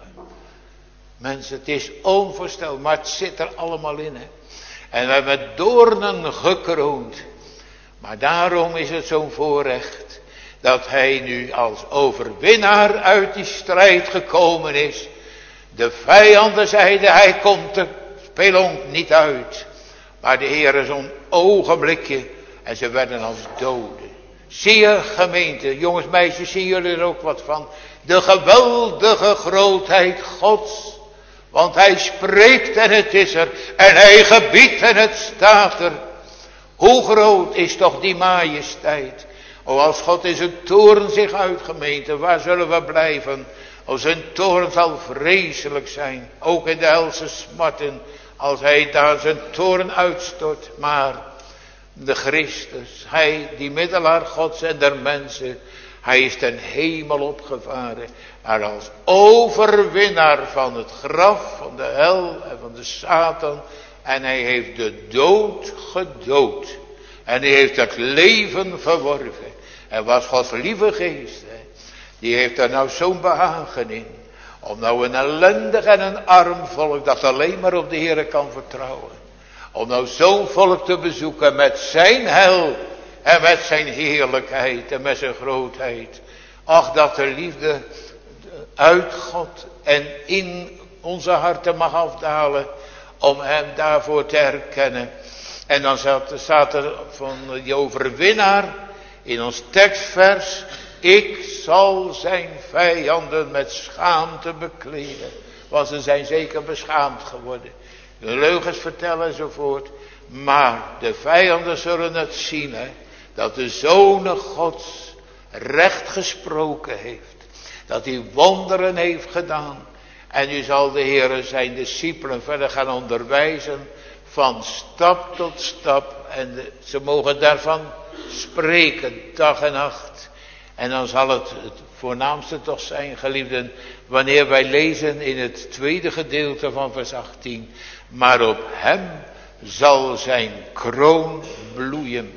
Mensen, het is onvoorstelbaar, maar het zit er allemaal in, hè. En we hebben doornen gekroond. Maar daarom is het zo'n voorrecht dat hij nu als overwinnaar uit die strijd gekomen is. De vijanden zeiden, hij komt de spelonk niet uit. Maar de Heer is een ogenblikje en ze werden als doden. Zie je, gemeente, jongens, meisjes, zien jullie er ook wat van? De geweldige grootheid Gods. Want hij spreekt en het is er. En hij gebiedt en het staat er. Hoe groot is toch die majesteit. O, als God in zijn toorn zich uitgemeente, waar zullen we blijven? O, zijn toorn zal vreselijk zijn. Ook in de helse smarten. Als hij daar zijn toorn uitstort. Maar de Christus, hij die middelaar Gods en der mensen. Hij is ten hemel opgevaren. Maar als overwinnaar van het graf, van de hel en van de Satan. En hij heeft de dood gedood. En hij heeft het leven verworven. En was Gods lieve geest, hè, die heeft er nou zo'n behagen in. Om nou een ellendig en een arm volk dat alleen maar op de Heer kan vertrouwen. Om nou zo'n volk te bezoeken met zijn hel en met zijn heerlijkheid en met zijn grootheid. Ach, dat de liefde uit God en in onze harten mag afdalen om hem daarvoor te herkennen. En dan staat er van die overwinnaar in ons tekstvers. Ik zal zijn vijanden met schaamte bekleden. Want ze zijn zeker beschaamd geworden. De leugens vertellen enzovoort. Maar de vijanden zullen het zien, hè, dat de Zoon Gods recht gesproken heeft. Dat hij wonderen heeft gedaan. En nu zal de Heer zijn discipelen verder gaan onderwijzen. Van stap tot stap. En ze mogen daarvan spreken dag en nacht. En dan zal het voornaamste toch zijn, geliefden, wanneer wij lezen in het tweede gedeelte van vers 18. Maar op hem zal zijn kroon bloeien.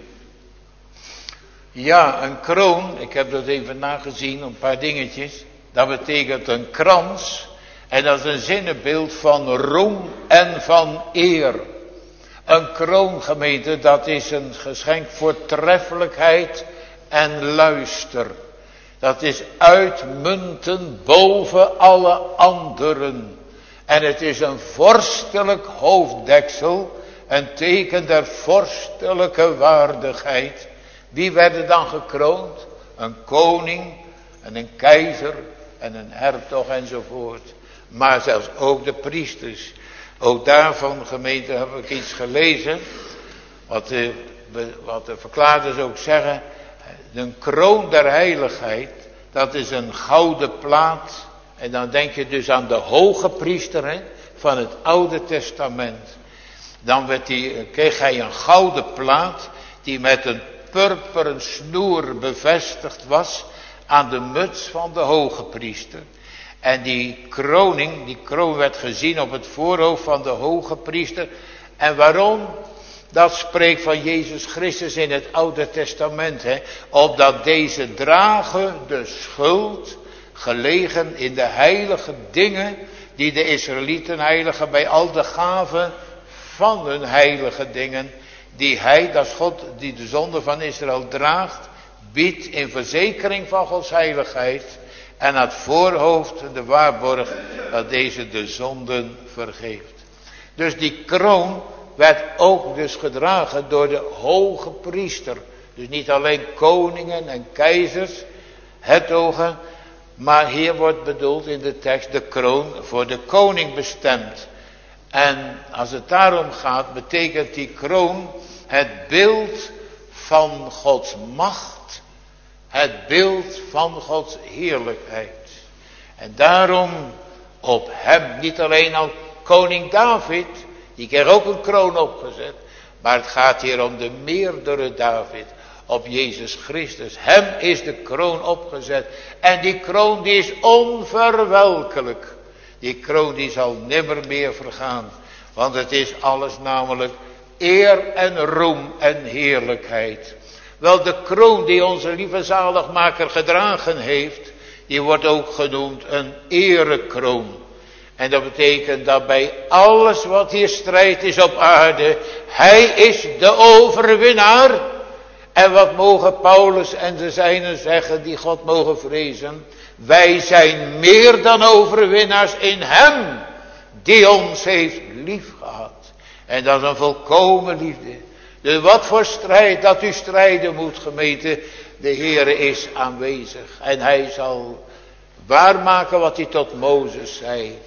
Ja, een kroon, ik heb dat even nagezien, een paar dingetjes. Dat betekent een krans. En dat is een zinnebeeld van roem en van eer. Een kroon, gemeente, dat is een geschenk voortreffelijkheid en luister. Dat is uitmuntend boven alle anderen. En het is een vorstelijk hoofddeksel, een teken der vorstelijke waardigheid. Wie werden dan gekroond? Een koning en een keizer en een hertog enzovoort. Maar zelfs ook de priesters. Ook daarvan, gemeente, heb ik iets gelezen. Wat wat de verklaarders ook zeggen, een kroon der heiligheid, dat is een gouden plaat. En dan denk je dus aan de hoge priester van het Oude Testament. Dan kreeg hij een gouden plaat die met een purperen snoer bevestigd was aan de muts van de hoge priester. En die kroon werd gezien op het voorhoofd van de hoge priester. En waarom? Dat spreekt van Jezus Christus in het Oude Testament. Opdat deze dragen de schuld gelegen in de heilige dingen die de Israëlieten heiligen bij al de gaven van hun heilige dingen. Die hij, dat is God, die de zonde van Israël draagt, biedt in verzekering van Gods heiligheid. En het voorhoofd de waarborg dat deze de zonden vergeeft. Dus die kroon werd ook dus gedragen door de hoge priester. Dus niet alleen koningen en keizers, hertogen, maar hier wordt bedoeld in de tekst de kroon voor de koning bestemd. En als het daarom gaat, betekent die kroon het beeld van Gods macht, het beeld van Gods heerlijkheid. En daarom op hem, niet alleen al koning David, die kreeg ook een kroon opgezet, maar het gaat hier om de meerdere David, op Jezus Christus. Hem is de kroon opgezet en die kroon die is onverwelkelijk. Die kroon die zal nimmer meer vergaan, want het is alles namelijk eer en roem en heerlijkheid. Wel, de kroon die onze lieve zaligmaker gedragen heeft, die wordt ook genoemd een erekroon. En dat betekent dat bij alles wat hier strijd is op aarde, hij is de overwinnaar. En wat mogen Paulus en de zijnen zeggen die God mogen vrezen? Wij zijn meer dan overwinnaars in hem die ons heeft liefgehad. En dat is een volkomen liefde. Dus wat voor strijd dat u strijden moet, gemeente, de Heere is aanwezig. En hij zal waarmaken wat hij tot Mozes zei.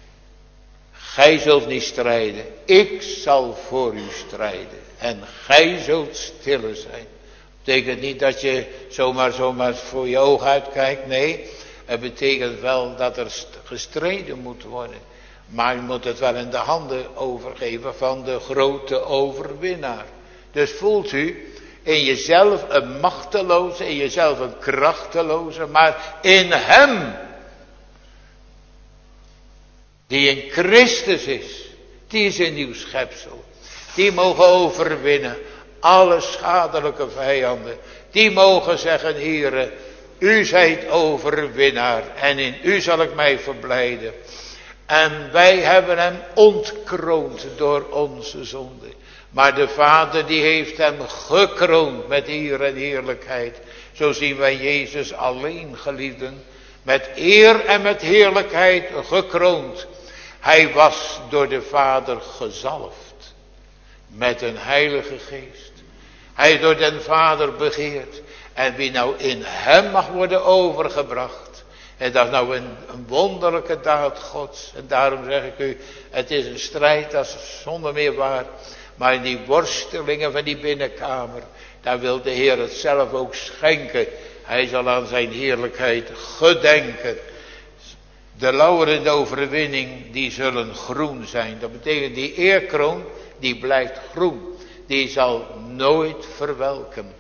Gij zult niet strijden, ik zal voor u strijden. En gij zult stille zijn. Betekent niet dat je zomaar voor je oog uitkijkt. Nee, het betekent wel dat er gestreden moet worden. Maar je moet het wel in de handen overgeven van de grote overwinnaar. Dus voelt u in jezelf een machteloze, in jezelf een krachteloze, maar in hem, die in Christus is, die is een nieuw schepsel. Die mogen overwinnen alle schadelijke vijanden. Die mogen zeggen, Heere, u zijt overwinnaar en in u zal ik mij verblijden. En wij hebben hem ontkroond door onze zonde. Maar de Vader die heeft hem gekroond met eer en heerlijkheid. Zo zien wij Jezus alleen, geliefden, met eer en met heerlijkheid gekroond. Hij was door de Vader gezalfd met een heilige geest. Hij is door den Vader begeerd. En wie nou in hem mag worden overgebracht. En dat is nou een wonderlijke daad Gods. En daarom zeg ik u, het is een strijd, dat is zonder meer waar. Maar in die worstelingen van die binnenkamer, daar wil de Heer het zelf ook schenken. Hij zal aan zijn heerlijkheid gedenken. De lauweren overwinning, die zullen groen zijn. Dat betekent die eerkroon, die blijft groen. Die zal nooit verwelken.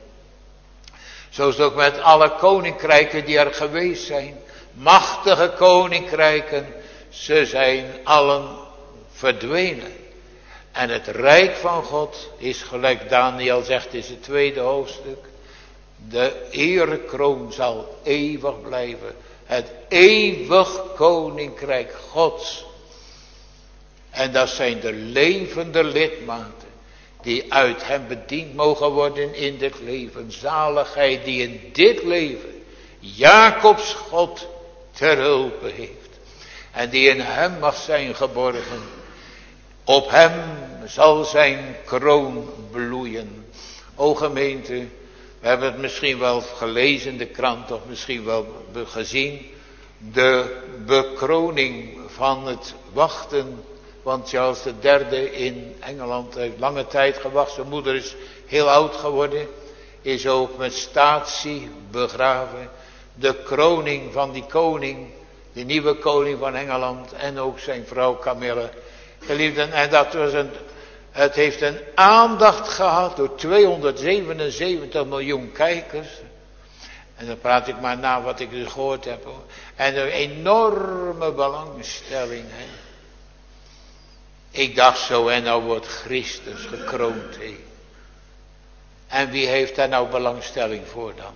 Zo is het ook met alle koninkrijken die er geweest zijn. Machtige koninkrijken, ze zijn allen verdwenen. En het rijk van God is, gelijk Daniel zegt in het 2e hoofdstuk, de erekroon zal eeuwig blijven. Het eeuwig koninkrijk Gods. En dat zijn de levende lidmaten die uit hem bediend mogen worden in dit leven. Zaligheid die in dit leven Jacobs God ter hulpe heeft. En die in hem mag zijn geborgen. Op hem zal zijn kroon bloeien. O gemeente, we hebben het misschien wel gelezen in de krant of misschien wel gezien. De bekroning van het wachten Want Charles III in Engeland heeft lange tijd gewacht. Zijn moeder is heel oud geworden. Is ook met statie begraven. De kroning van die koning. De nieuwe koning van Engeland. En ook zijn vrouw Camilla. Geliefden, en dat was het heeft een aandacht gehad door 277 miljoen kijkers. En dan praat ik maar na wat ik dus gehoord heb. Hoor. En een enorme belangstelling. Hè. Ik dacht zo, en nou wordt Christus gekroond. Hè. En wie heeft daar nou belangstelling voor dan?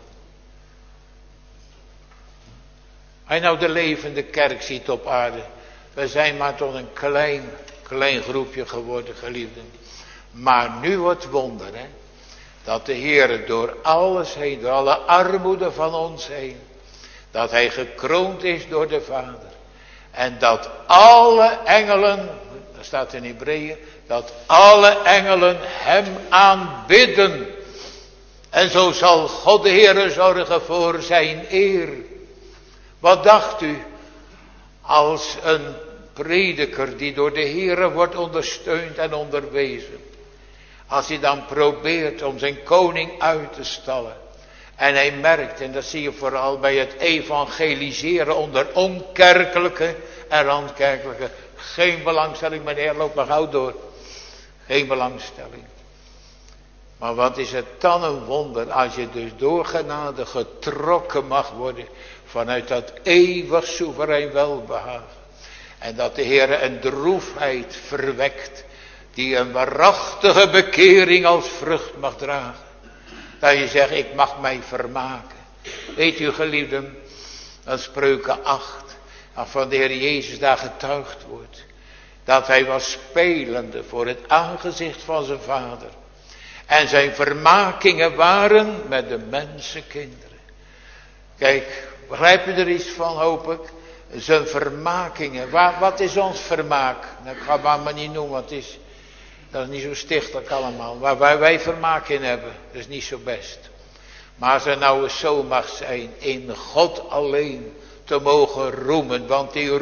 Als je nou de levende kerk ziet op aarde. We zijn maar tot een klein groepje geworden, geliefden. Maar nu wordt wonder, hè. Dat de Heer door alles heen, door alle armoede van ons heen. Dat hij gekroond is door de Vader. En dat alle engelen, dat staat in Hebreeën. Dat alle engelen hem aanbidden. En zo zal God de Heer zorgen voor zijn eer. Wat dacht u? Als een prediker die door de Heer wordt ondersteund en onderwezen. Als hij dan probeert om zijn koning uit te stallen. En hij merkt, en dat zie je vooral bij het evangeliseren onder onkerkelijke en randkerkelijke. Geen belangstelling, meneer, loop maar gauw door. Geen belangstelling. Maar wat is het dan een wonder als je dus door genade getrokken mag worden vanuit dat eeuwig soeverein welbehagen. En dat de Heer een droefheid verwekt die een waarachtige bekering als vrucht mag dragen. Dat je zegt, ik mag mij vermaken. Weet u geliefden, dat Spreuken 8, van de Heer Jezus daar getuigd wordt. Dat hij was spelende voor het aangezicht van zijn Vader. En zijn vermakingen waren met de mensenkinderen. Kijk, begrijp je er iets van, hoop ik? Zijn vermakingen. Wat is ons vermaak? Nou, ik ga het maar niet noemen, want dat is niet zo stichtelijk allemaal. Waar wij vermaak in hebben, dat is niet zo best. Maar als er nou eens zo mag zijn, in God alleen te mogen roemen. Want die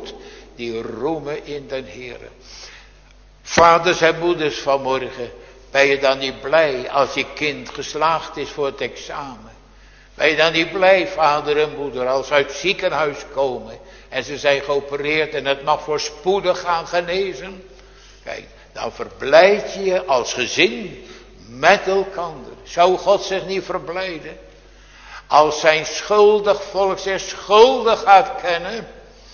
roemen in den Heere. Vaders en moeders vanmorgen, ben je dan niet blij als je kind geslaagd is voor het examen? Ben je dan niet blij, vader en moeder, als ze uit het ziekenhuis komen en ze zijn geopereerd en het mag voorspoedig gaan genezen? Kijk, dan verblijd je als gezin met elkander. Zou God zich niet verblijden als zijn schuldig volk zich schuldig gaat kennen?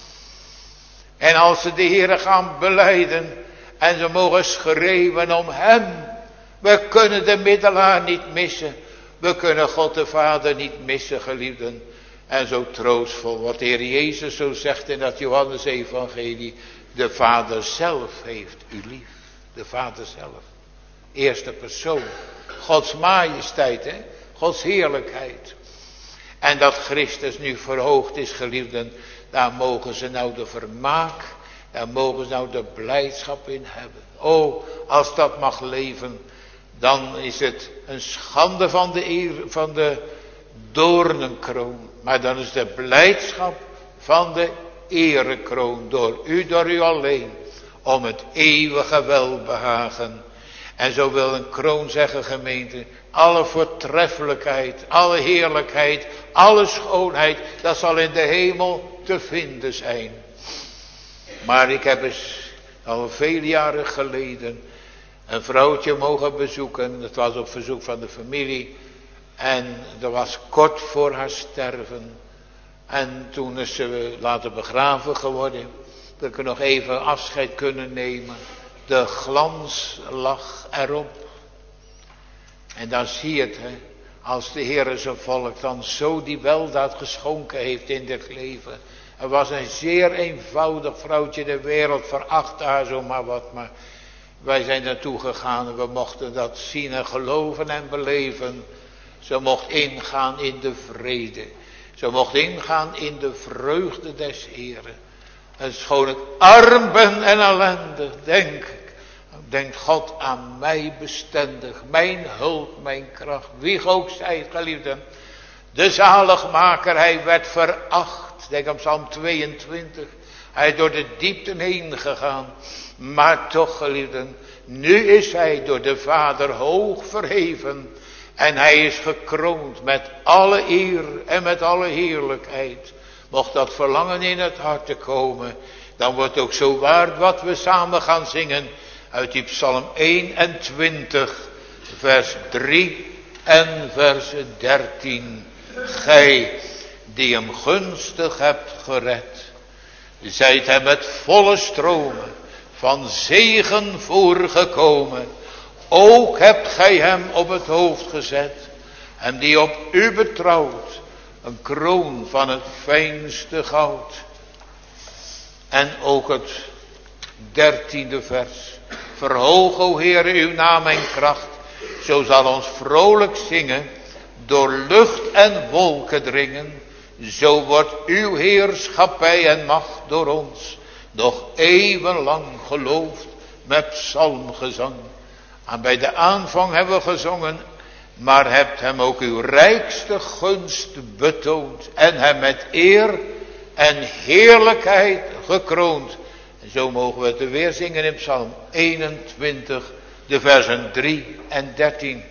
En als ze de Heere gaan belijden en ze mogen schreeuwen om hem. We kunnen de middelaar niet missen. We kunnen God de Vader niet missen, geliefden. En zo troostvol wat de Heer Jezus zo zegt in dat Johannes evangelie. De Vader zelf heeft u lief. De Vader zelf. Eerste persoon. Gods majesteit, hè. Gods heerlijkheid. En dat Christus nu verhoogd is, geliefden. Daar mogen ze nou de vermaak. Daar mogen ze nou de blijdschap in hebben. Oh, als dat mag leven. Dan is het een schande van de doornenkroon. Maar dan is de blijdschap van de erekroon. Door u alleen. Om het eeuwige welbehagen. En zo wil een kroon zeggen, gemeente. Alle voortreffelijkheid, alle heerlijkheid, alle schoonheid. Dat zal in de hemel te vinden zijn. Maar ik heb eens al vele jaren geleden een vrouwtje mogen bezoeken. Dat was op verzoek van de familie. En dat was kort voor haar sterven. En toen is ze laten begraven geworden. Dat ik er nog even afscheid kunnen nemen. De glans lag erop. En dan zie je het, hè. Als de Heer zijn volk dan zo die weldaad geschonken heeft in dit leven. Er was een zeer eenvoudig vrouwtje, de wereld veracht haar zomaar wat. Maar wij zijn naartoe gegaan en we mochten dat zien en geloven en beleven. Ze mocht ingaan in de vrede. Ze mocht ingaan in de vreugde des Heeren. En schoon ik arm ben en ellendig, denkt God aan mij bestendig. Mijn hulp, mijn kracht. Wie ook zij, geliefden. De zaligmaker, hij werd veracht. Denk aan Psalm 22. Hij is door de diepten heen gegaan. Maar toch, geliefden, nu is hij door de Vader hoog verheven. En hij is gekroond met alle eer en met alle heerlijkheid. Mocht dat verlangen in het hart te komen, dan wordt ook zo waar wat we samen gaan zingen uit die Psalm 21, vers 3 en vers 13. Gij die hem gunstig hebt gered, zijt hem met volle stromen van zegen voorgekomen. Ook hebt gij hem op het hoofd gezet, hem die op u betrouwt, een kroon van het fijnste goud. En ook het 13e vers. Verhoog, o Heere, uw naam en kracht, zo zal ons vrolijk zingen, door lucht en wolken dringen. Zo wordt uw heerschappij en macht door ons nog eeuwenlang geloofd met psalmgezang. En bij de aanvang hebben we gezongen, maar hebt hem ook uw rijkste gunst betoond en hem met eer en heerlijkheid gekroond. En zo mogen we het er weer zingen in Psalm 21, de versen 3 en 13.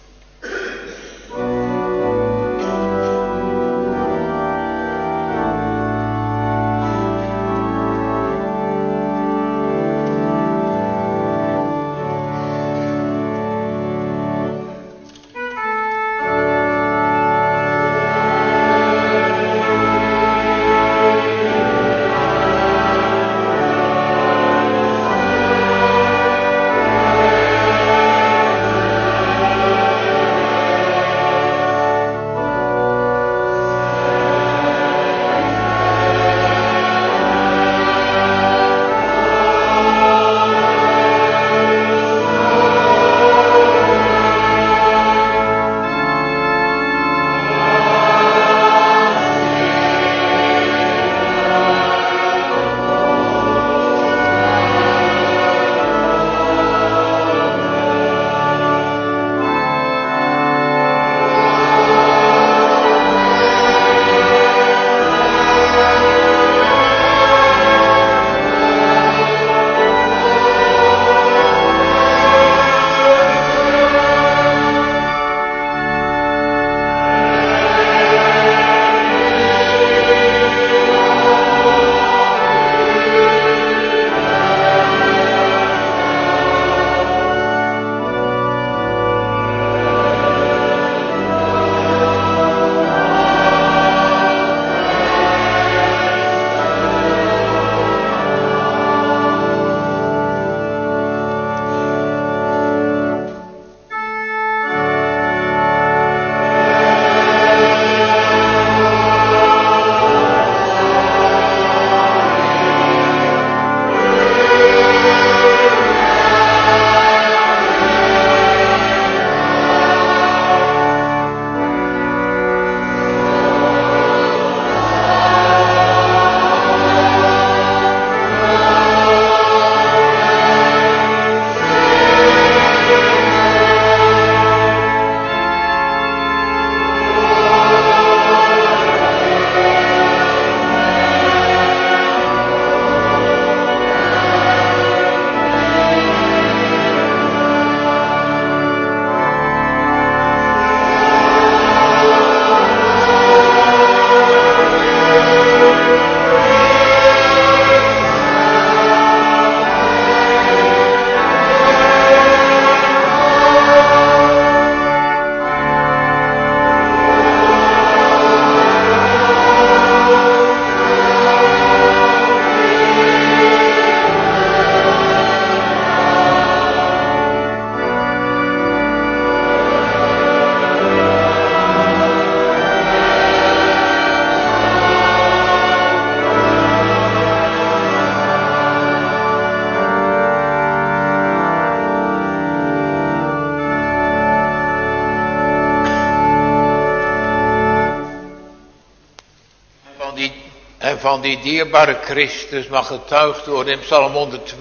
van die dierbare Christus mag getuigd worden in Psalm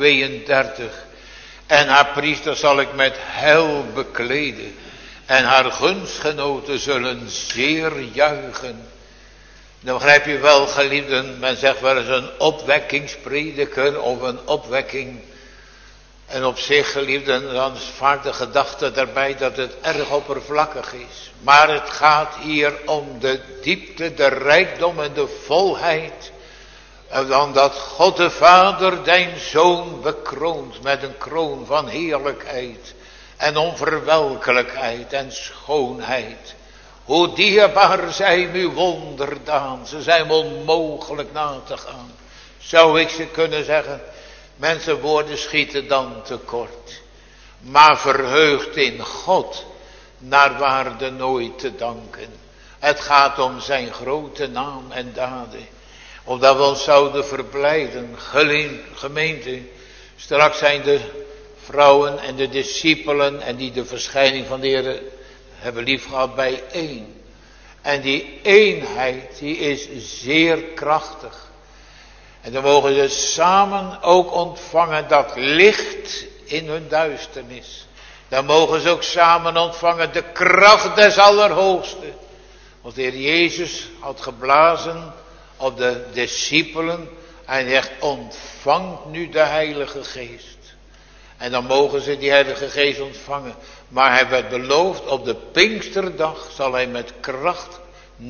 132. En haar priester zal ik met heil bekleden. En haar gunstgenoten zullen zeer juichen. Dan begrijp je wel, geliefden, men zegt wel eens een opwekkingsprediker of een opwekking. En op zich, geliefden, dan is vaak de gedachte daarbij dat het erg oppervlakkig is. Maar het gaat hier om de diepte, de rijkdom en de volheid. En dan dat God de Vader zijn Zoon bekroont met een kroon van heerlijkheid en onverwelkelijkheid en schoonheid. Hoe dierbaar zijn uw wonderdaan, ze zijn onmogelijk na te gaan. Zou ik ze kunnen zeggen, mensenwoorden schieten dan tekort. Maar verheugd in God, naar waarde nooit te danken. Het gaat om zijn grote naam en daden. Opdat we ons zouden verblijden. Gemeente, straks zijn de vrouwen en de discipelen en die de verschijning van de Heer hebben lief gehad bijeen. En die eenheid die is zeer krachtig. En dan mogen ze samen ook ontvangen dat licht in hun duisternis. Dan mogen ze ook samen ontvangen de kracht des Allerhoogsten. Want de Heer Jezus had geblazen op de discipelen. En hij zegt, ontvangt nu de Heilige Geest. En dan mogen ze die Heilige Geest ontvangen. Maar hij werd beloofd, op de Pinksterdag zal hij met kracht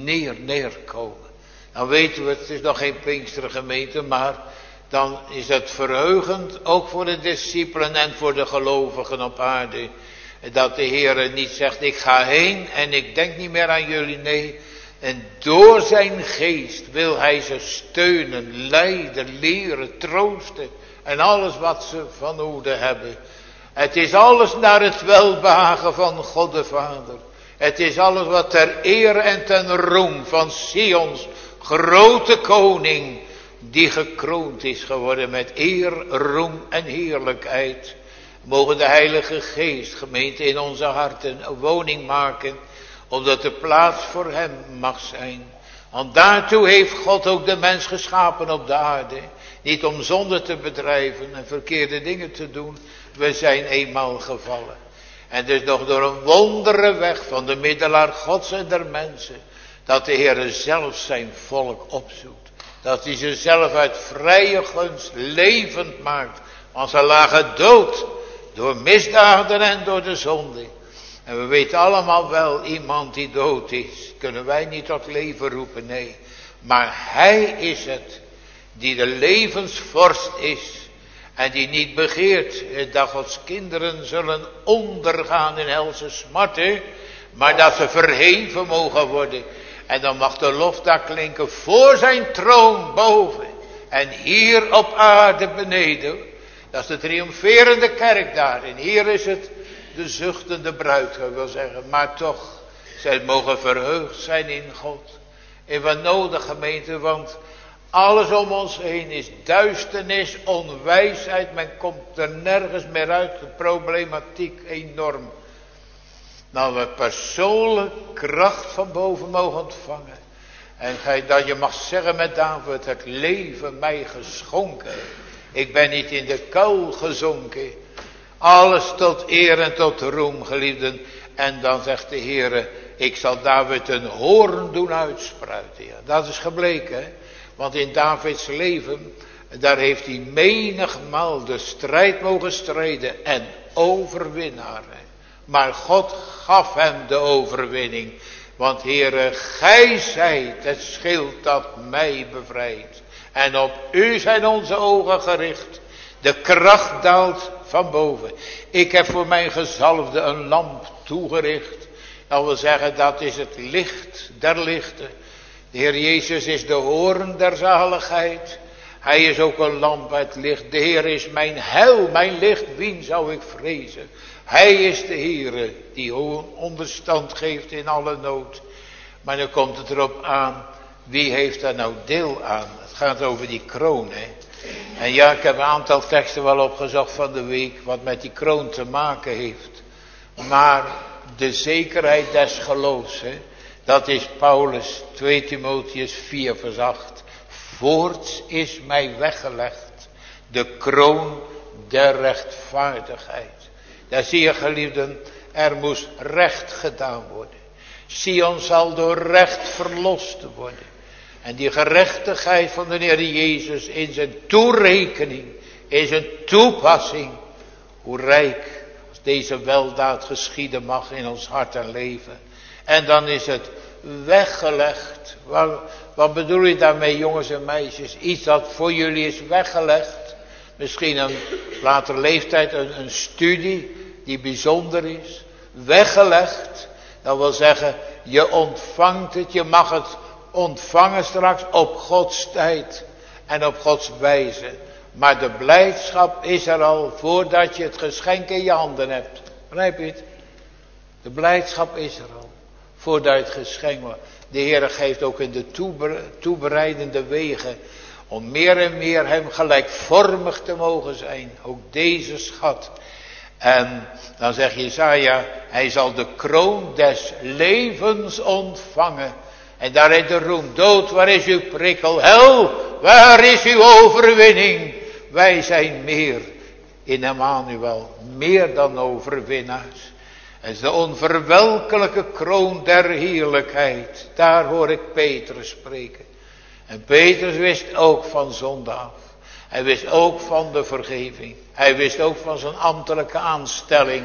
neerkomen. Dan weten we, het is nog geen Pinkstergemeente, maar dan is het verheugend, ook voor de discipelen en voor de gelovigen op aarde. Dat de Heer niet zegt, ik ga heen en ik denk niet meer aan jullie, nee. En door zijn geest wil hij ze steunen, leiden, leren, troosten. En alles wat ze van nodig hebben. Het is alles naar het welbehagen van God de Vader. Het is alles wat ter eer en ten roem van Sions grote koning. Die gekroond is geworden met eer, roem en heerlijkheid. Mogen de Heilige Geest, gemeente, in onze harten een woning maken. Opdat de plaats voor hem mag zijn. Want daartoe heeft God ook de mens geschapen op de aarde. Niet om zonde te bedrijven en verkeerde dingen te doen. We zijn eenmaal gevallen. En dus nog door een wondere weg van de middelaar Gods en der mensen. Dat de Heer zelf zijn volk opzoekt. Dat hij ze zelf uit vrije gunst levend maakt. Want ze lagen dood. Door misdaden en door de zonde. En we weten allemaal wel, iemand die dood is. Kunnen wij niet tot leven roepen, nee. Maar hij is het. Die de levensvorst is. En die niet begeert dat Gods kinderen zullen ondergaan in helse smarten. Maar dat ze verheven mogen worden. En dan mag de lof daar klinken voor zijn troon boven. En hier op aarde beneden. Dat is de triomferende kerk daar. En hier is het de zuchtende bruid, ik wil zeggen. Maar toch, zij mogen verheugd zijn in God. En wat nodig, gemeente, want alles om ons heen is duisternis, onwijsheid. Men komt er nergens meer uit. De problematiek enorm. Nou, we persoonlijk kracht van boven mogen ontvangen. En dat je mag zeggen met David, het leven mij geschonken. Ik ben niet in de kuil gezonken. Alles tot eer en tot roem, geliefden. En dan zegt de Heer, ik zal David een hoorn doen uitspruiten. Ja, dat is gebleken, hè? Want in Davids leven, daar heeft hij menigmaal de strijd mogen strijden en overwinnaar. Maar God gaf hem de overwinning. Want Heere, gij zijt het schild dat mij bevrijdt. En op u zijn onze ogen gericht. De kracht daalt van boven. Ik heb voor mijn gezalfde een lamp toegericht. Dat wil zeggen, dat is het licht der lichten. De Heer Jezus is de hoorn der zaligheid. Hij is ook een lamp uit licht. De Heer is mijn heil, mijn licht. Wien zou ik vrezen? Hij is de Heer die onderstand geeft in alle nood. Maar dan komt het erop aan. Wie heeft daar nou deel aan? Het gaat over die kroon, hè. En ja, ik heb een aantal teksten wel opgezocht van de week. Wat met die kroon te maken heeft. Maar de zekerheid des geloofs, hè. Dat is Paulus, 2 Timotheus 4 vers 8. Voorts is mij weggelegd de kroon der rechtvaardigheid. Daar zie je, geliefden, er moest recht gedaan worden. Sion zal door recht verlost worden. En die gerechtigheid van de Heer Jezus in zijn toerekening, in zijn toepassing. Hoe rijk als deze weldaad geschieden mag in ons hart en leven. En dan is het weggelegd. Wat bedoel je daarmee, jongens en meisjes? Iets dat voor jullie is weggelegd. Misschien een later leeftijd een studie die bijzonder is. Weggelegd. Dat wil zeggen, je ontvangt het, je mag het ontvangen straks op Gods tijd en op Gods wijze. Maar de blijdschap is er al voordat je het geschenk in je handen hebt. Begrijp je het? De blijdschap is er al voordat je het geschenk wordt. De Heer geeft ook in de toebereidende wegen om meer en meer hem gelijkvormig te mogen zijn. Ook deze schat. En dan zegt Jesaja, hij zal de kroon des levens ontvangen. En daar is de roem. Dood, waar is uw prikkel? Hel, waar is uw overwinning? Wij zijn meer in Emmanuel. Meer dan overwinnaars. Het is de onverwelkelijke kroon der heerlijkheid. Daar hoor ik Petrus spreken. En Petrus wist ook van zonde af. Hij wist ook van de vergeving. Hij wist ook van zijn ambtelijke aanstelling.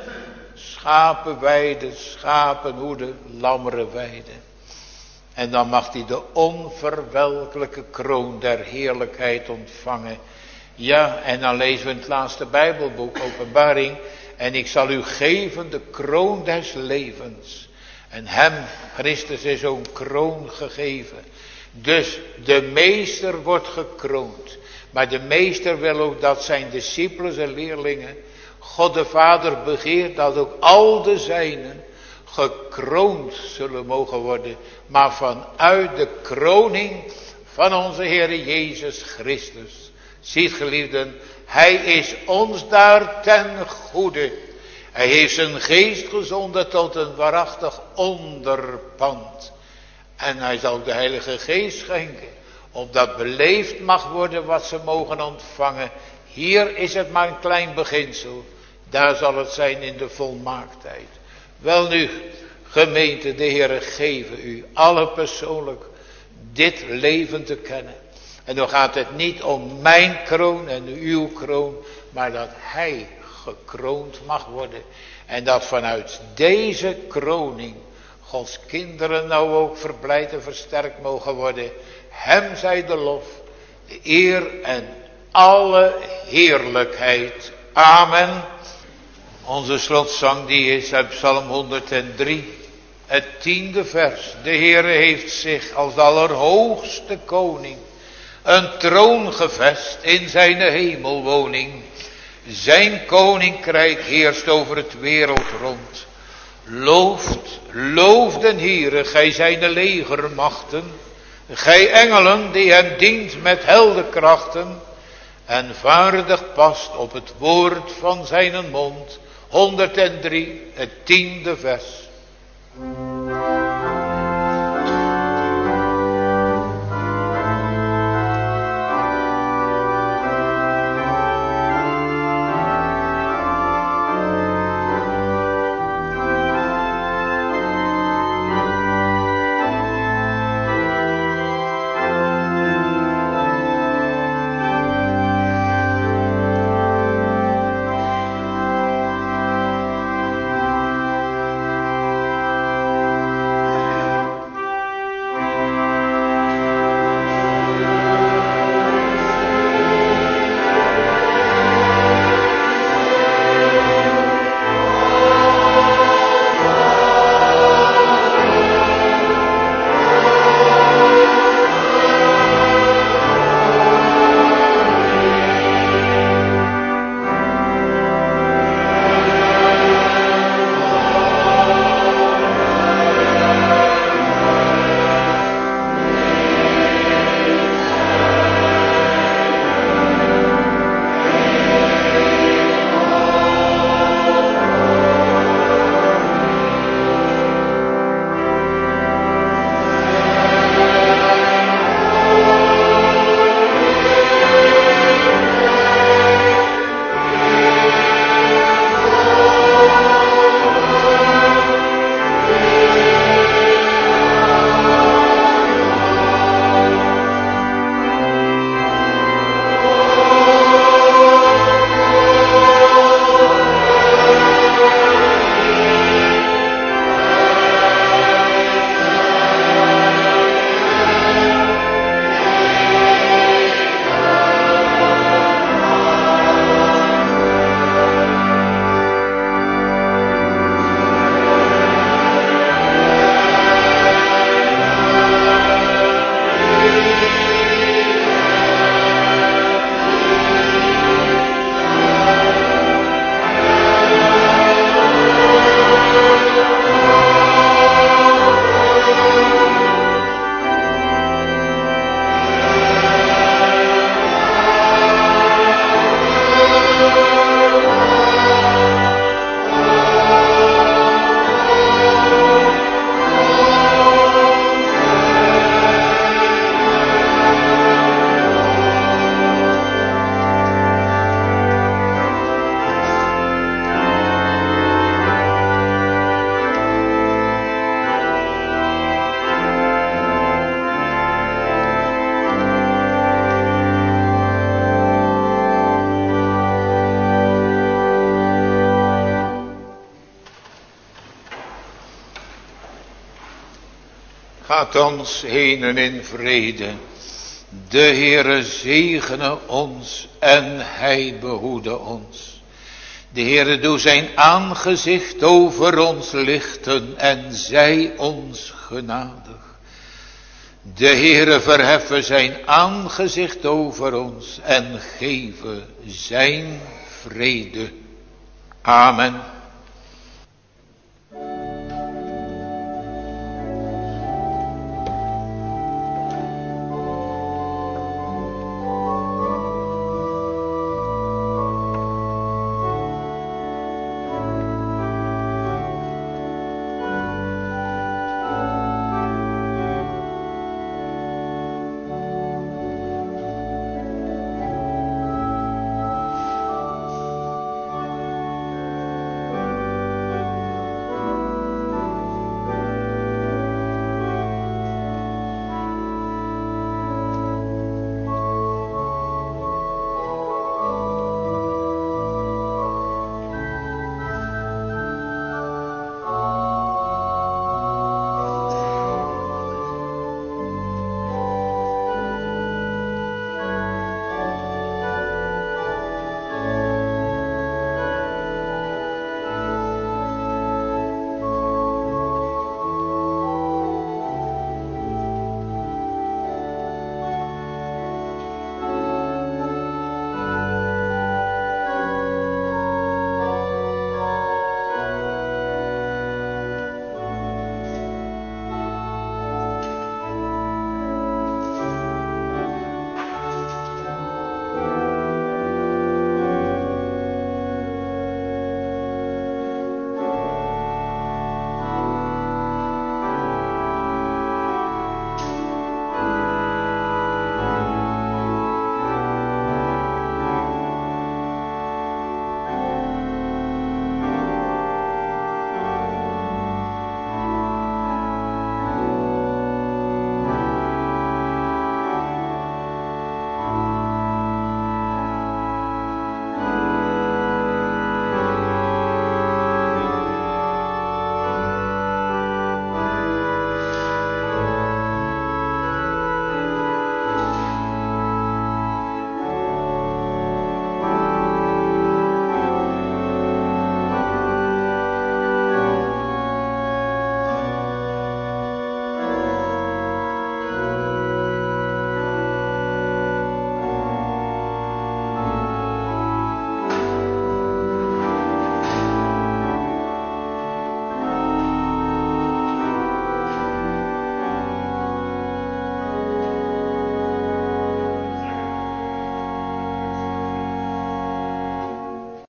Schapen weiden, schapen hoeden, lammeren weiden. En dan mag hij de onverwelkelijke kroon der heerlijkheid ontvangen. Ja, en dan lezen we in het laatste Bijbelboek, Openbaring. En ik zal u geven de kroon des levens. En hem, Christus, is zo'n kroon gegeven. Dus de meester wordt gekroond. Maar de meester wil ook dat zijn discipelen en leerlingen, God de Vader begeert dat ook al de zijnen gekroond zullen mogen worden. Maar vanuit de kroning van onze Heer Jezus Christus. Ziet geliefden, hij is ons daar ten goede. Hij heeft zijn geest gezonden tot een waarachtig onderpand. En hij zal de Heilige Geest schenken. Opdat beleefd mag worden wat ze mogen ontvangen. Hier is het maar een klein beginsel. Daar zal het zijn in de volmaaktheid. Welnu, gemeente, de Heere geven u alle persoonlijk dit leven te kennen. En dan gaat het niet om mijn kroon en uw kroon. Maar dat hij gekroond mag worden. En dat vanuit deze kroning Gods kinderen nou ook verblijd en versterkt mogen worden. Hem zij de lof, de eer en alle heerlijkheid. Amen. Onze slotzang die is uit Psalm 103, het 10e vers. De Heere heeft zich als de allerhoogste koning een troon gevest in zijn hemelwoning. Zijn koninkrijk heerst over het wereldrond. Looft den Heere, gij zijne legermachten. Gij engelen die hem dient met heldenkrachten. En vaardig past op het woord van zijn mond. 103, het 10e vers. Gaat ons henen in vrede. De Heere zegene ons en hij behoede ons. De Heere doe zijn aangezicht over ons lichten en zij ons genadig. De Heere verheffen zijn aangezicht over ons en geven zijn vrede. Amen.